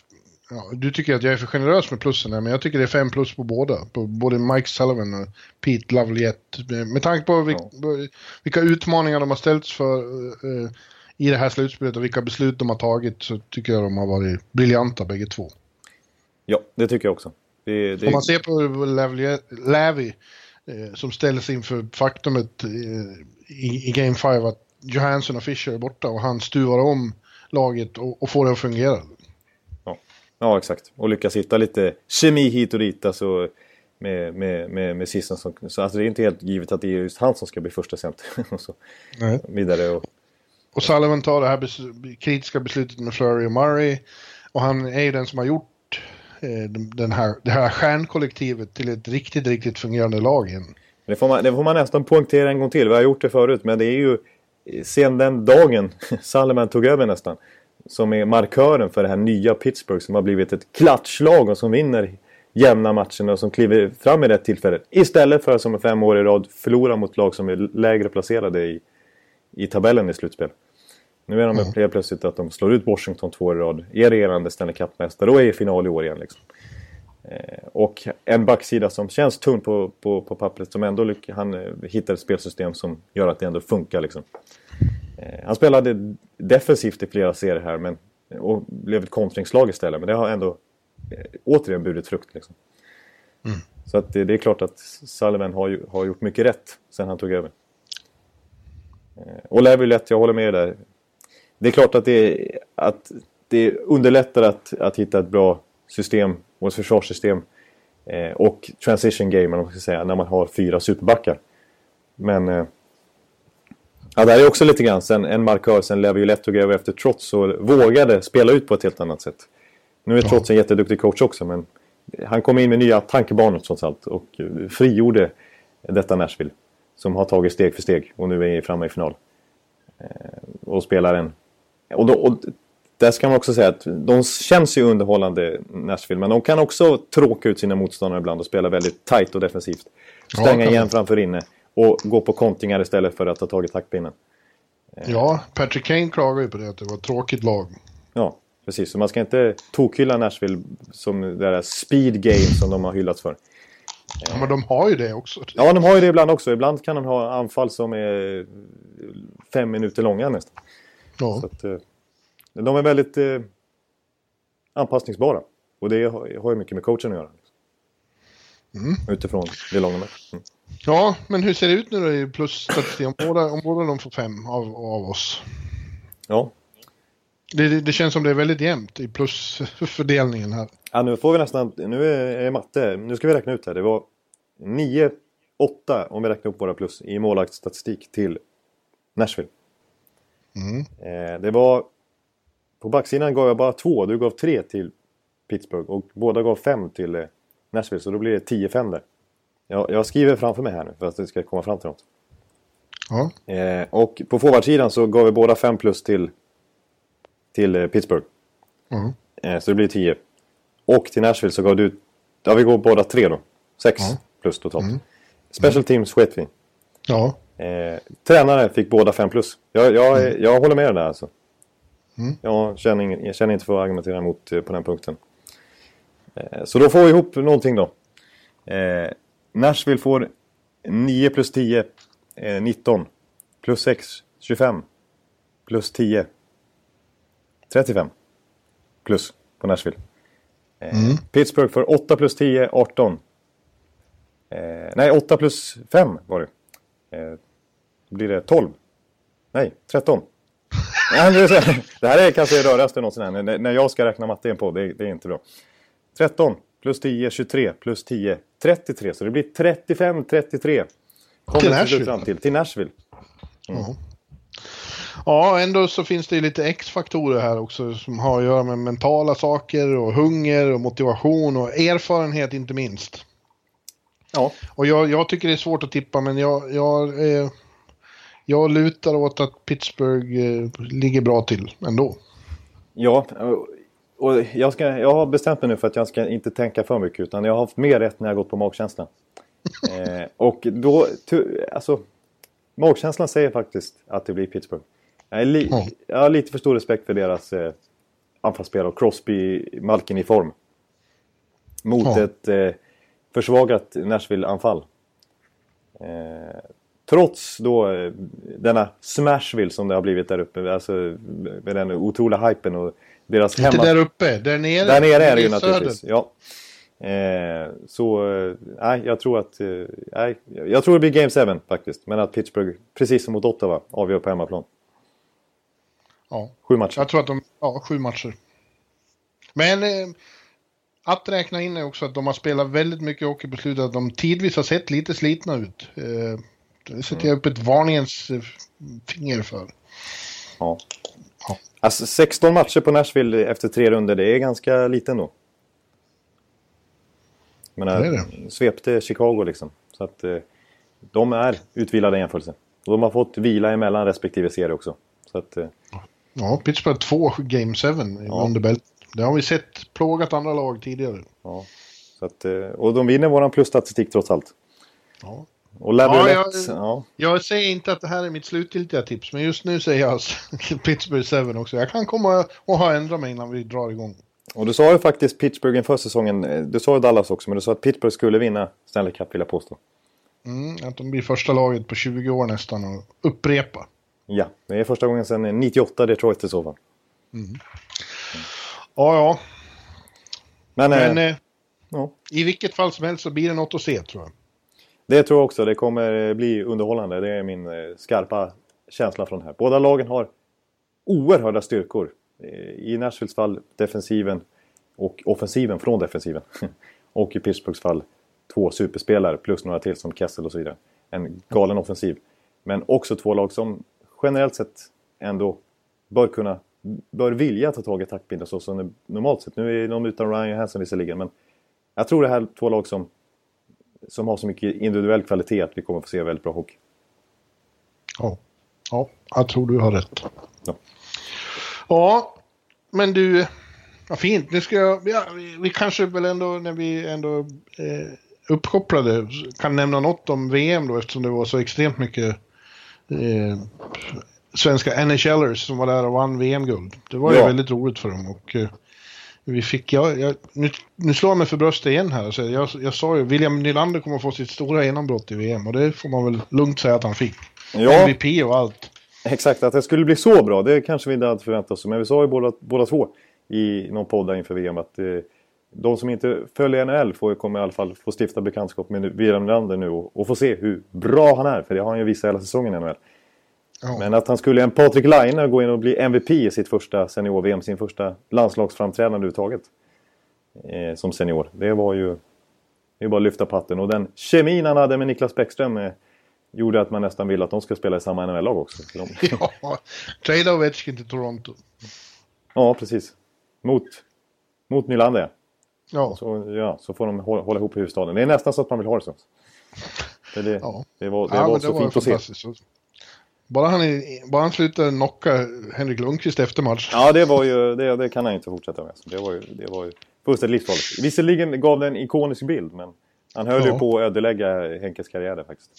Ja, du tycker att jag är för generös med plussen här, men jag tycker det är fem plus på båda. På både Mike Sullivan och Pete Laviolette. Med tanke på vilka, ja. vilka utmaningar de har ställts för uh, i det här slutspelet och vilka beslut de har tagit, så tycker jag de har varit briljanta bägge två. Ja, det tycker jag också. Det, det... Om man ser på Lavi eh, som ställs inför faktumet eh, i, i Game fem att Johansson och Fischer är borta och han stuvar om laget och, och får det att fungera. Ja. Ja, exakt. Och lyckas hitta lite kemi hit och dit alltså, med, med, med, med Sisson. Som, så alltså, det är inte helt givet att det är just han som ska bli första center. och så Nej. vidare. Och... och Sullivan tar det här bes- kritiska beslutet med Fleury och Murray. Och han är ju den som har gjort Den här, det här stjärnkollektivet till ett riktigt, riktigt fungerande lag igen. Det får, man, det får man nästan poängtera en gång till. Vi har gjort det förut, men det är ju sen den dagen Sullivan tog över nästan, som är markören för det här nya Pittsburgh som har blivit ett klatschlag och som vinner jämna matcherna och som kliver fram i det tillfället. Istället för att som fem år i rad förlora mot lag som är lägre placerade i, i tabellen i slutspel. Nu är de mm. helt plötsligt att de slår ut Washington två år i rad. Är regerande Stanley Cup-mästare och är i final i år igen. Liksom. Eh, och en backsida som känns tunn på, på, på pappret. Som ändå lyck- han eh, hittar ett spelsystem som gör att det ändå funkar. Liksom. Eh, han spelade defensivt i flera serier här. Men, och blev ett kontringslag istället. Men det har ändå eh, återigen burit frukt. Liksom. Mm. Så att det, det är klart att Sullivan har, ju, har gjort mycket rätt sen han tog över. Eh, och Laviolette, jag håller med där. Det är klart att det, att det underlättar att, att hitta ett bra system och ett försvarssystem eh, och transition game, man ska säga, när man har fyra superbackar. Men eh, ja, det är också lite grann sen en markör sen Laviolette tog över efter Trotz och vågade spela ut på ett helt annat sätt. Nu är Trotz en jätteduktig coach också, men han kom in med nya tankebanor trots allt och frigjorde detta Nashville som har tagit steg för steg och nu är framme i final. Eh, och spelar en Och, då, och där ska man också säga att de känns ju underhållande Nashville, men de kan också tråka ut sina motståndare ibland och spela väldigt tight och defensivt. Stänga ja, igen framför inne och gå på kontringar istället för att ha tagit taktpinnen. Ja, Patrick Kane klagar ju på det, att det var ett tråkigt lag. Ja, precis. Så man ska inte tokhylla Nashville som det där speed game som de har hyllats för. Ja, men de har ju det också. Ja, de har ju det ibland också. Ibland kan de ha anfall som är fem minuter långa nästan. Ja. Så att, de är väldigt eh, anpassningsbara. Och det har, har ju mycket med coachen att göra. Mm. Utifrån det långa med. Mm. Ja, men hur ser det ut nu då i plusstatistik om båda, om båda de får fem av, av oss? Ja. Det, det, det känns som det är väldigt jämnt i plusfördelningen här. Ja, nu får vi nästan, nu är det matte. Nu ska vi räkna ut här. Det var nio åtta om vi räknar upp våra plus i målvaktsstatistik till Nashville. Mm. Eh, det var på backsidan gav jag bara två. Du gav tre till Pittsburgh och båda gav fem till eh, Nashville, så då blir det tio fem där. Jag, jag skriver framför mig här nu för att det ska komma fram till något. Ja. Eh, och på forwardsidan så gav vi båda fem plus till till eh, Pittsburgh. Mm. Eh, så det blir tio. Och till Nashville så gav du, ja, vi går båda tre då. sex mm. plus totalt. Mm. Special teams sket vi. Ja. Eh, tränare fick båda fem plus. Jag, jag, mm. jag håller med dig där alltså. Mm. Jag, känner ingen, jag känner inte för att argumentera emot eh, på den punkten. Eh, så då får vi ihop någonting då. Eh, Nashville får nio plus tio, eh, nitton. Plus sex, tjugofem. Plus tio, trettiofem. Plus på Nashville. Eh, mm. Pittsburgh får åtta plus tio, arton. Eh, nej, åtta plus fem var det. Eh, då blir det tolv. Nej, tretton. Det här är kanske det rörigaste någonsin här. När jag ska räkna matte in på, det, det är inte bra. tretton plus tio, tjugotre plus tio, trettiotre. Så det blir trettiofem trettiotre. Till Nashville. Fram till, till Nashville. Mm. Mm. Ja, ändå så finns det ju lite X-faktorer här också som har att göra med mentala saker och hunger och motivation och erfarenhet inte minst. Ja. Och jag, jag tycker det är svårt att tippa, men jag, jag, eh, jag lutar åt att Pittsburgh eh, ligger bra till ändå. Ja, och jag, ska, jag har bestämt mig nu för att jag ska inte tänka för mycket, utan jag har haft mer rätt när jag gått på magkänslan. eh, och då, alltså, magkänslan säger faktiskt att det blir Pittsburgh. Jag, är li, mm. jag har lite för stor respekt för deras eh, anfallsspelare och Crosby, Malkin i form. Mot ja. ett eh, försvagat Nashville-anfall. Eh, trots då eh, denna Smashville som det har blivit där uppe. Alltså med den otroliga hypen och deras hemma... Inte där uppe, där nere. Där nere är det ju naturligtvis, ja. Eh, så, nej, eh, jag tror att... Eh, nej, jag tror det blir Game sju faktiskt. Men att Pittsburgh, precis som mot Ottawa, avgör på hemmaplan. Ja. Sju matcher. Jag tror att de... Ja, sju matcher. Men... Eh, att räkna in är också att de har spelat väldigt mycket hockey på slutet. Att de tidvis har sett lite slitna ut. Eh, det sätter jag upp ett varningens eh, finger för. Ja. ja. Alltså sexton matcher på Nashville efter tre runder, det är ganska liten då. Men det är det. Svepte Chicago liksom. Så att eh, de är utvilade i jämförelse. Och de har fått vila emellan respektive serie också. Så att, eh, ja, Pittsburgh två Game sju ja. under bält. Det har vi sett plågat andra lag tidigare. Ja. Så att, och de vinner våran plusstatistik trots allt. Ja. Och ja, jag, ja. jag säger inte att det här är mitt slutgiltiga tips. Men just nu säger jag Pittsburgh sju också. Jag kan komma och ha ändrat mig innan vi drar igång. Och du sa ju faktiskt Pittsburgh inför säsongen. Du sa ju Dallas också, men du sa att Pittsburgh skulle vinna Stanley Cup, vill jag påstå. Mm, att de blir första laget på tjugo år nästan och upprepa. Ja, det är första gången sedan nittioåtta Detroit i så fall. Mm. Mm. Ja, ja. Men, men eh, eh, ja. i vilket fall som helst så blir det något att se, tror jag. Det tror jag också. Det kommer bli underhållande. Det är min eh, skarpa känsla från det här. Båda lagen har oerhörda styrkor. I Nashvilles fall defensiven och offensiven från defensiven. Och i Pittsburghs fall två superspelare plus några till som Kessel och så vidare. En galen offensiv. Men också två lag som generellt sett ändå bör kunna bör vilja ta tag i taktpinnen så som normalt sett. Nu är de utan Ryan Johansson visserligen, men jag tror det här är två lag som som har så mycket individuell kvalitet att vi kommer få se väldigt bra hockey. Ja, ja jag tror du har rätt. Ja, ja men du, ja, fint. Nu ska jag, ja, vi, vi kanske väl ändå när vi ändå eh, uppkopplade kan nämna något om V M då, eftersom det var så extremt mycket eh, svenska N H Lers som var där och vann V M-guld. Det var ju ja. väldigt roligt för dem och eh, vi fick, jag, jag, nu, nu slår jag mig för bröstet igen här. Så jag, jag sa ju, William Nylander kommer få sitt stora genombrott i V M och det får man väl lugnt säga att han fick. Ja. M V P och allt. Exakt, att det skulle bli så bra, det kanske vi inte hade förväntat oss. Men vi sa ju båda, båda två i någon podd där inför V M att eh, de som inte följer N H L får, kommer i alla fall få stifta bekantskap med William Nylander nu och, och få se hur bra han är, för det har han ju visat hela säsongen i N H L. Ja. Men att han skulle en Patrik Laine gå in och bli M V P i sitt första senior-V M, sin första landslagsframträdande överhuvudtaget eh, som senior. Det var ju det var bara att lyfta patten. Och den kemin han hade med Niklas Bäckström eh, gjorde att man nästan vill att de ska spela i samma N H L-lag också. Ja, trade Ovechkin till Toronto. Ja, precis. Mot, mot Nylander. Ja. Så, ja, så får de hålla, hålla ihop i huvudstaden. Det är nästan så att man vill ha det så. Det, det, ja. det var, det ja, var det så var fint att se. Bara han, bara han slutade knocka Henrik Lundqvist efter match. Ja, det var ju det, det kan han inte fortsätta med. Det var ju, det var ju fullständigt livsfarligt. Visserligen gav det en ikonisk bild, men han höll ja. ju på att ödelägga Henkes karriär där, faktiskt.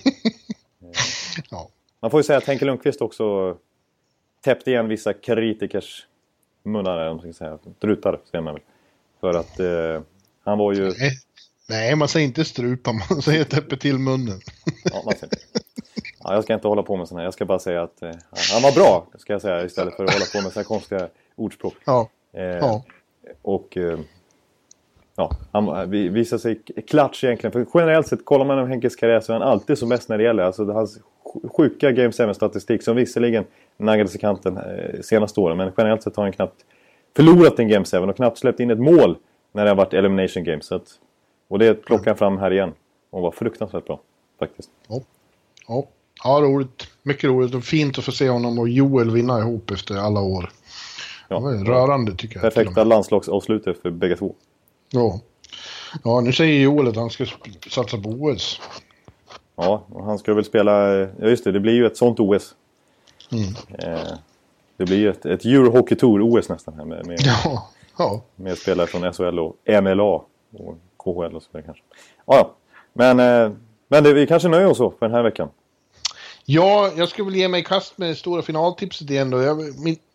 Ja. Man får ju säga att Henke Lundqvist också täppte igen vissa kritikers munnar, om man ska säga. Drutar, säger man väl. För att eh, han var ju... Nej. Nej, man säger inte strupa, man säger täppa till munnen. Ja, man säger. Ja, jag ska inte hålla på med sådana här. Jag ska bara säga att eh, han var bra, ska jag säga, istället för att hålla på med så här konstiga ordspråk. Ja. Eh, ja. Och eh, ja, han visar sig klatsch egentligen. För generellt sett, kollar man om Henkes karriär så är han alltid som bäst när det gäller. Alltså hans sjuka Game sju-statistik som visserligen naggades i kanten eh, senaste åren. Men generellt sett har han knappt förlorat en Game sju och knappt släppt in ett mål när det har varit Elimination Games. Så att, och det plockar han fram här igen. Och var fruktansvärt bra, faktiskt. Ja. Ja. Ja, roligt. Mycket roligt och fint att få se honom och Joel vinna ihop efter alla år. Ja. Det var rörande, tycker jag. Perfekta landslagsavslutet för bägge två. Ja. Ja, nu säger Joel att han ska satsa på O S. Ja, och han ska väl spela... Ja, just det. Det blir ju ett sånt O S. Mm. Eh, det blir ju ett, ett Euro Hockey Tour O S nästan här med, med, ja. Ja. med spelare från S H L och M L A och K H L och så vidare kanske. Ja, ja. Men, eh, men det, vi kanske nöjer oss så för den här veckan. Ja, jag ska väl ge mig i kast med stora finaltipset igen då. Jag, min,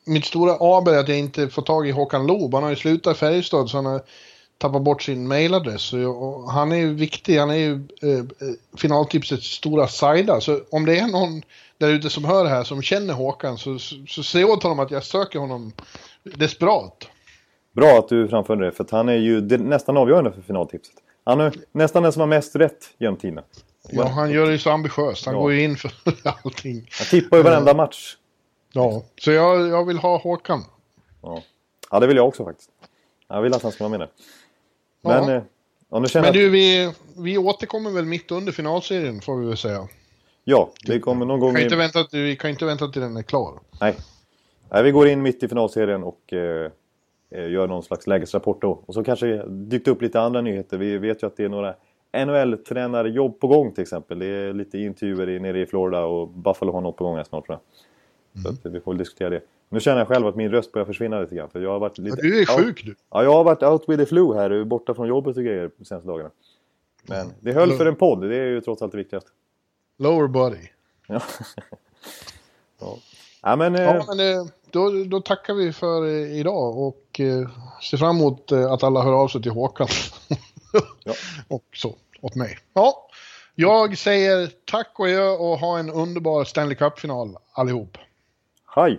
mitt stora aber är att jag inte får tag i Håkan Loob. Han har ju slutat i Färjestad så han har tappat bort sin mailadress. Och, och han är ju viktig, han är ju eh, finaltipsets stora sida. Så om det är någon där ute som hör det här som känner Håkan så, så, så se åt honom att jag söker honom desperat. Bra att du framförde det, för att han är ju nästan avgörande för finaltipset. Han är nästan den som har mest rätt genom tiden. Ja, han gör det ju så ambitiöst. Han ja. går ju in för allting. Han tippar ju varenda match. Ja, så jag, jag vill ha Håkan. Ja. ja, det vill jag också faktiskt. Jag vill att han ska vara med där. Men, ja. eh, ja, nu känner Men du, att... vi, vi återkommer väl mitt under finalserien, får vi väl säga. Ja, vi kommer någon gång... Vi kan, i... inte vänta till, vi kan inte vänta till den är klar. Nej. Nej, vi går in mitt i finalserien och eh, gör någon slags lägesrapport då. Och så kanske dykt upp lite andra nyheter. Vi vet ju att det är några N H L-tränarjobb på gång till exempel. Det är lite intervjuer nere i Florida och Buffalo har något på gång här snart, tror jag. Så mm. att vi får diskutera det. Nu känner jag själv att min röst börjar försvinna lite grann. För jag har varit lite... Ja, du är sjuk du. Ja, jag har varit out with the flu här. Borta från jobbet och grejer de senaste dagarna. Men det höll för en podd. Det är ju trots allt det viktigaste. Lower body. Ja. ja. Ja, men, ja, men då, då tackar vi för idag. Och eh, ser fram emot att alla hör av sig till Håkan. ja. Och så, åt mig. Ja, jag säger tack och jag och ha en underbar Stanley Cup-final allihop. Hej!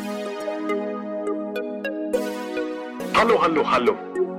Hallå, hallå, hallå.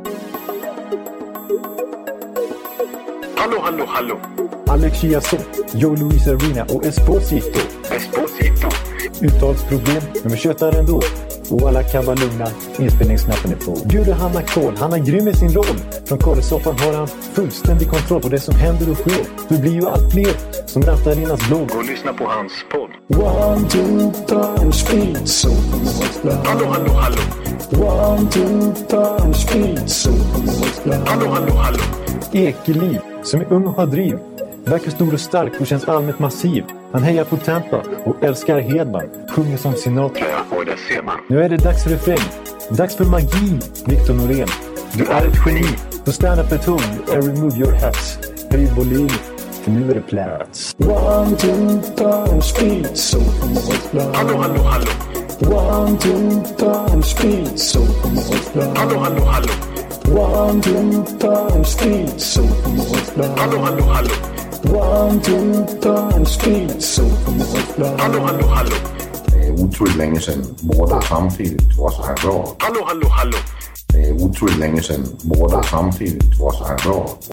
Hallå, hallå, hallå. Alex Chiazot, Joe Louis Arena och Esposito. Esposito. Uttalsproblem, men vi tjötar ändå. Och alla kan vara lugna, inspelningsknappen är på. Bjuder Hanna Kohl, han är grym i sin roll. Från Kållesoffan har han fullständig kontroll på det som händer och sker. Det blir ju allt fler som rattar in hans blogg. Och lyssna på hans podd. One, two, time, speed, so hallå, hallå, hallå. One, two, time, speed, so hallå, hallå, hallå. Ekeliv, som är ung och har driv. Verkar stor och stark och känns allmänt massiv. Han hejar på Tampa och älskar Hedman. Sjunger som Sinatra. Ja, och det ser man. Nu är det dags för refräng. Dags för magi, Victor Norén. Du är ett geni. Så stand up at home and remove your hats. Höj volym, för nu är det plats. One, two, time, speed, so hallå, hallå, hallå. One, two, time, speed, so hallå, hallå, hallå. One, two, time, speed, so hallå, hallå, hallå. One, two, time, speed, so hallå, hallå, hallå. Det är otroligt länge sedan båda samtidigt var så här bra. Hallå, hallå, hallå. Det är otroligt länge sedan båda samtidigt var så här bra.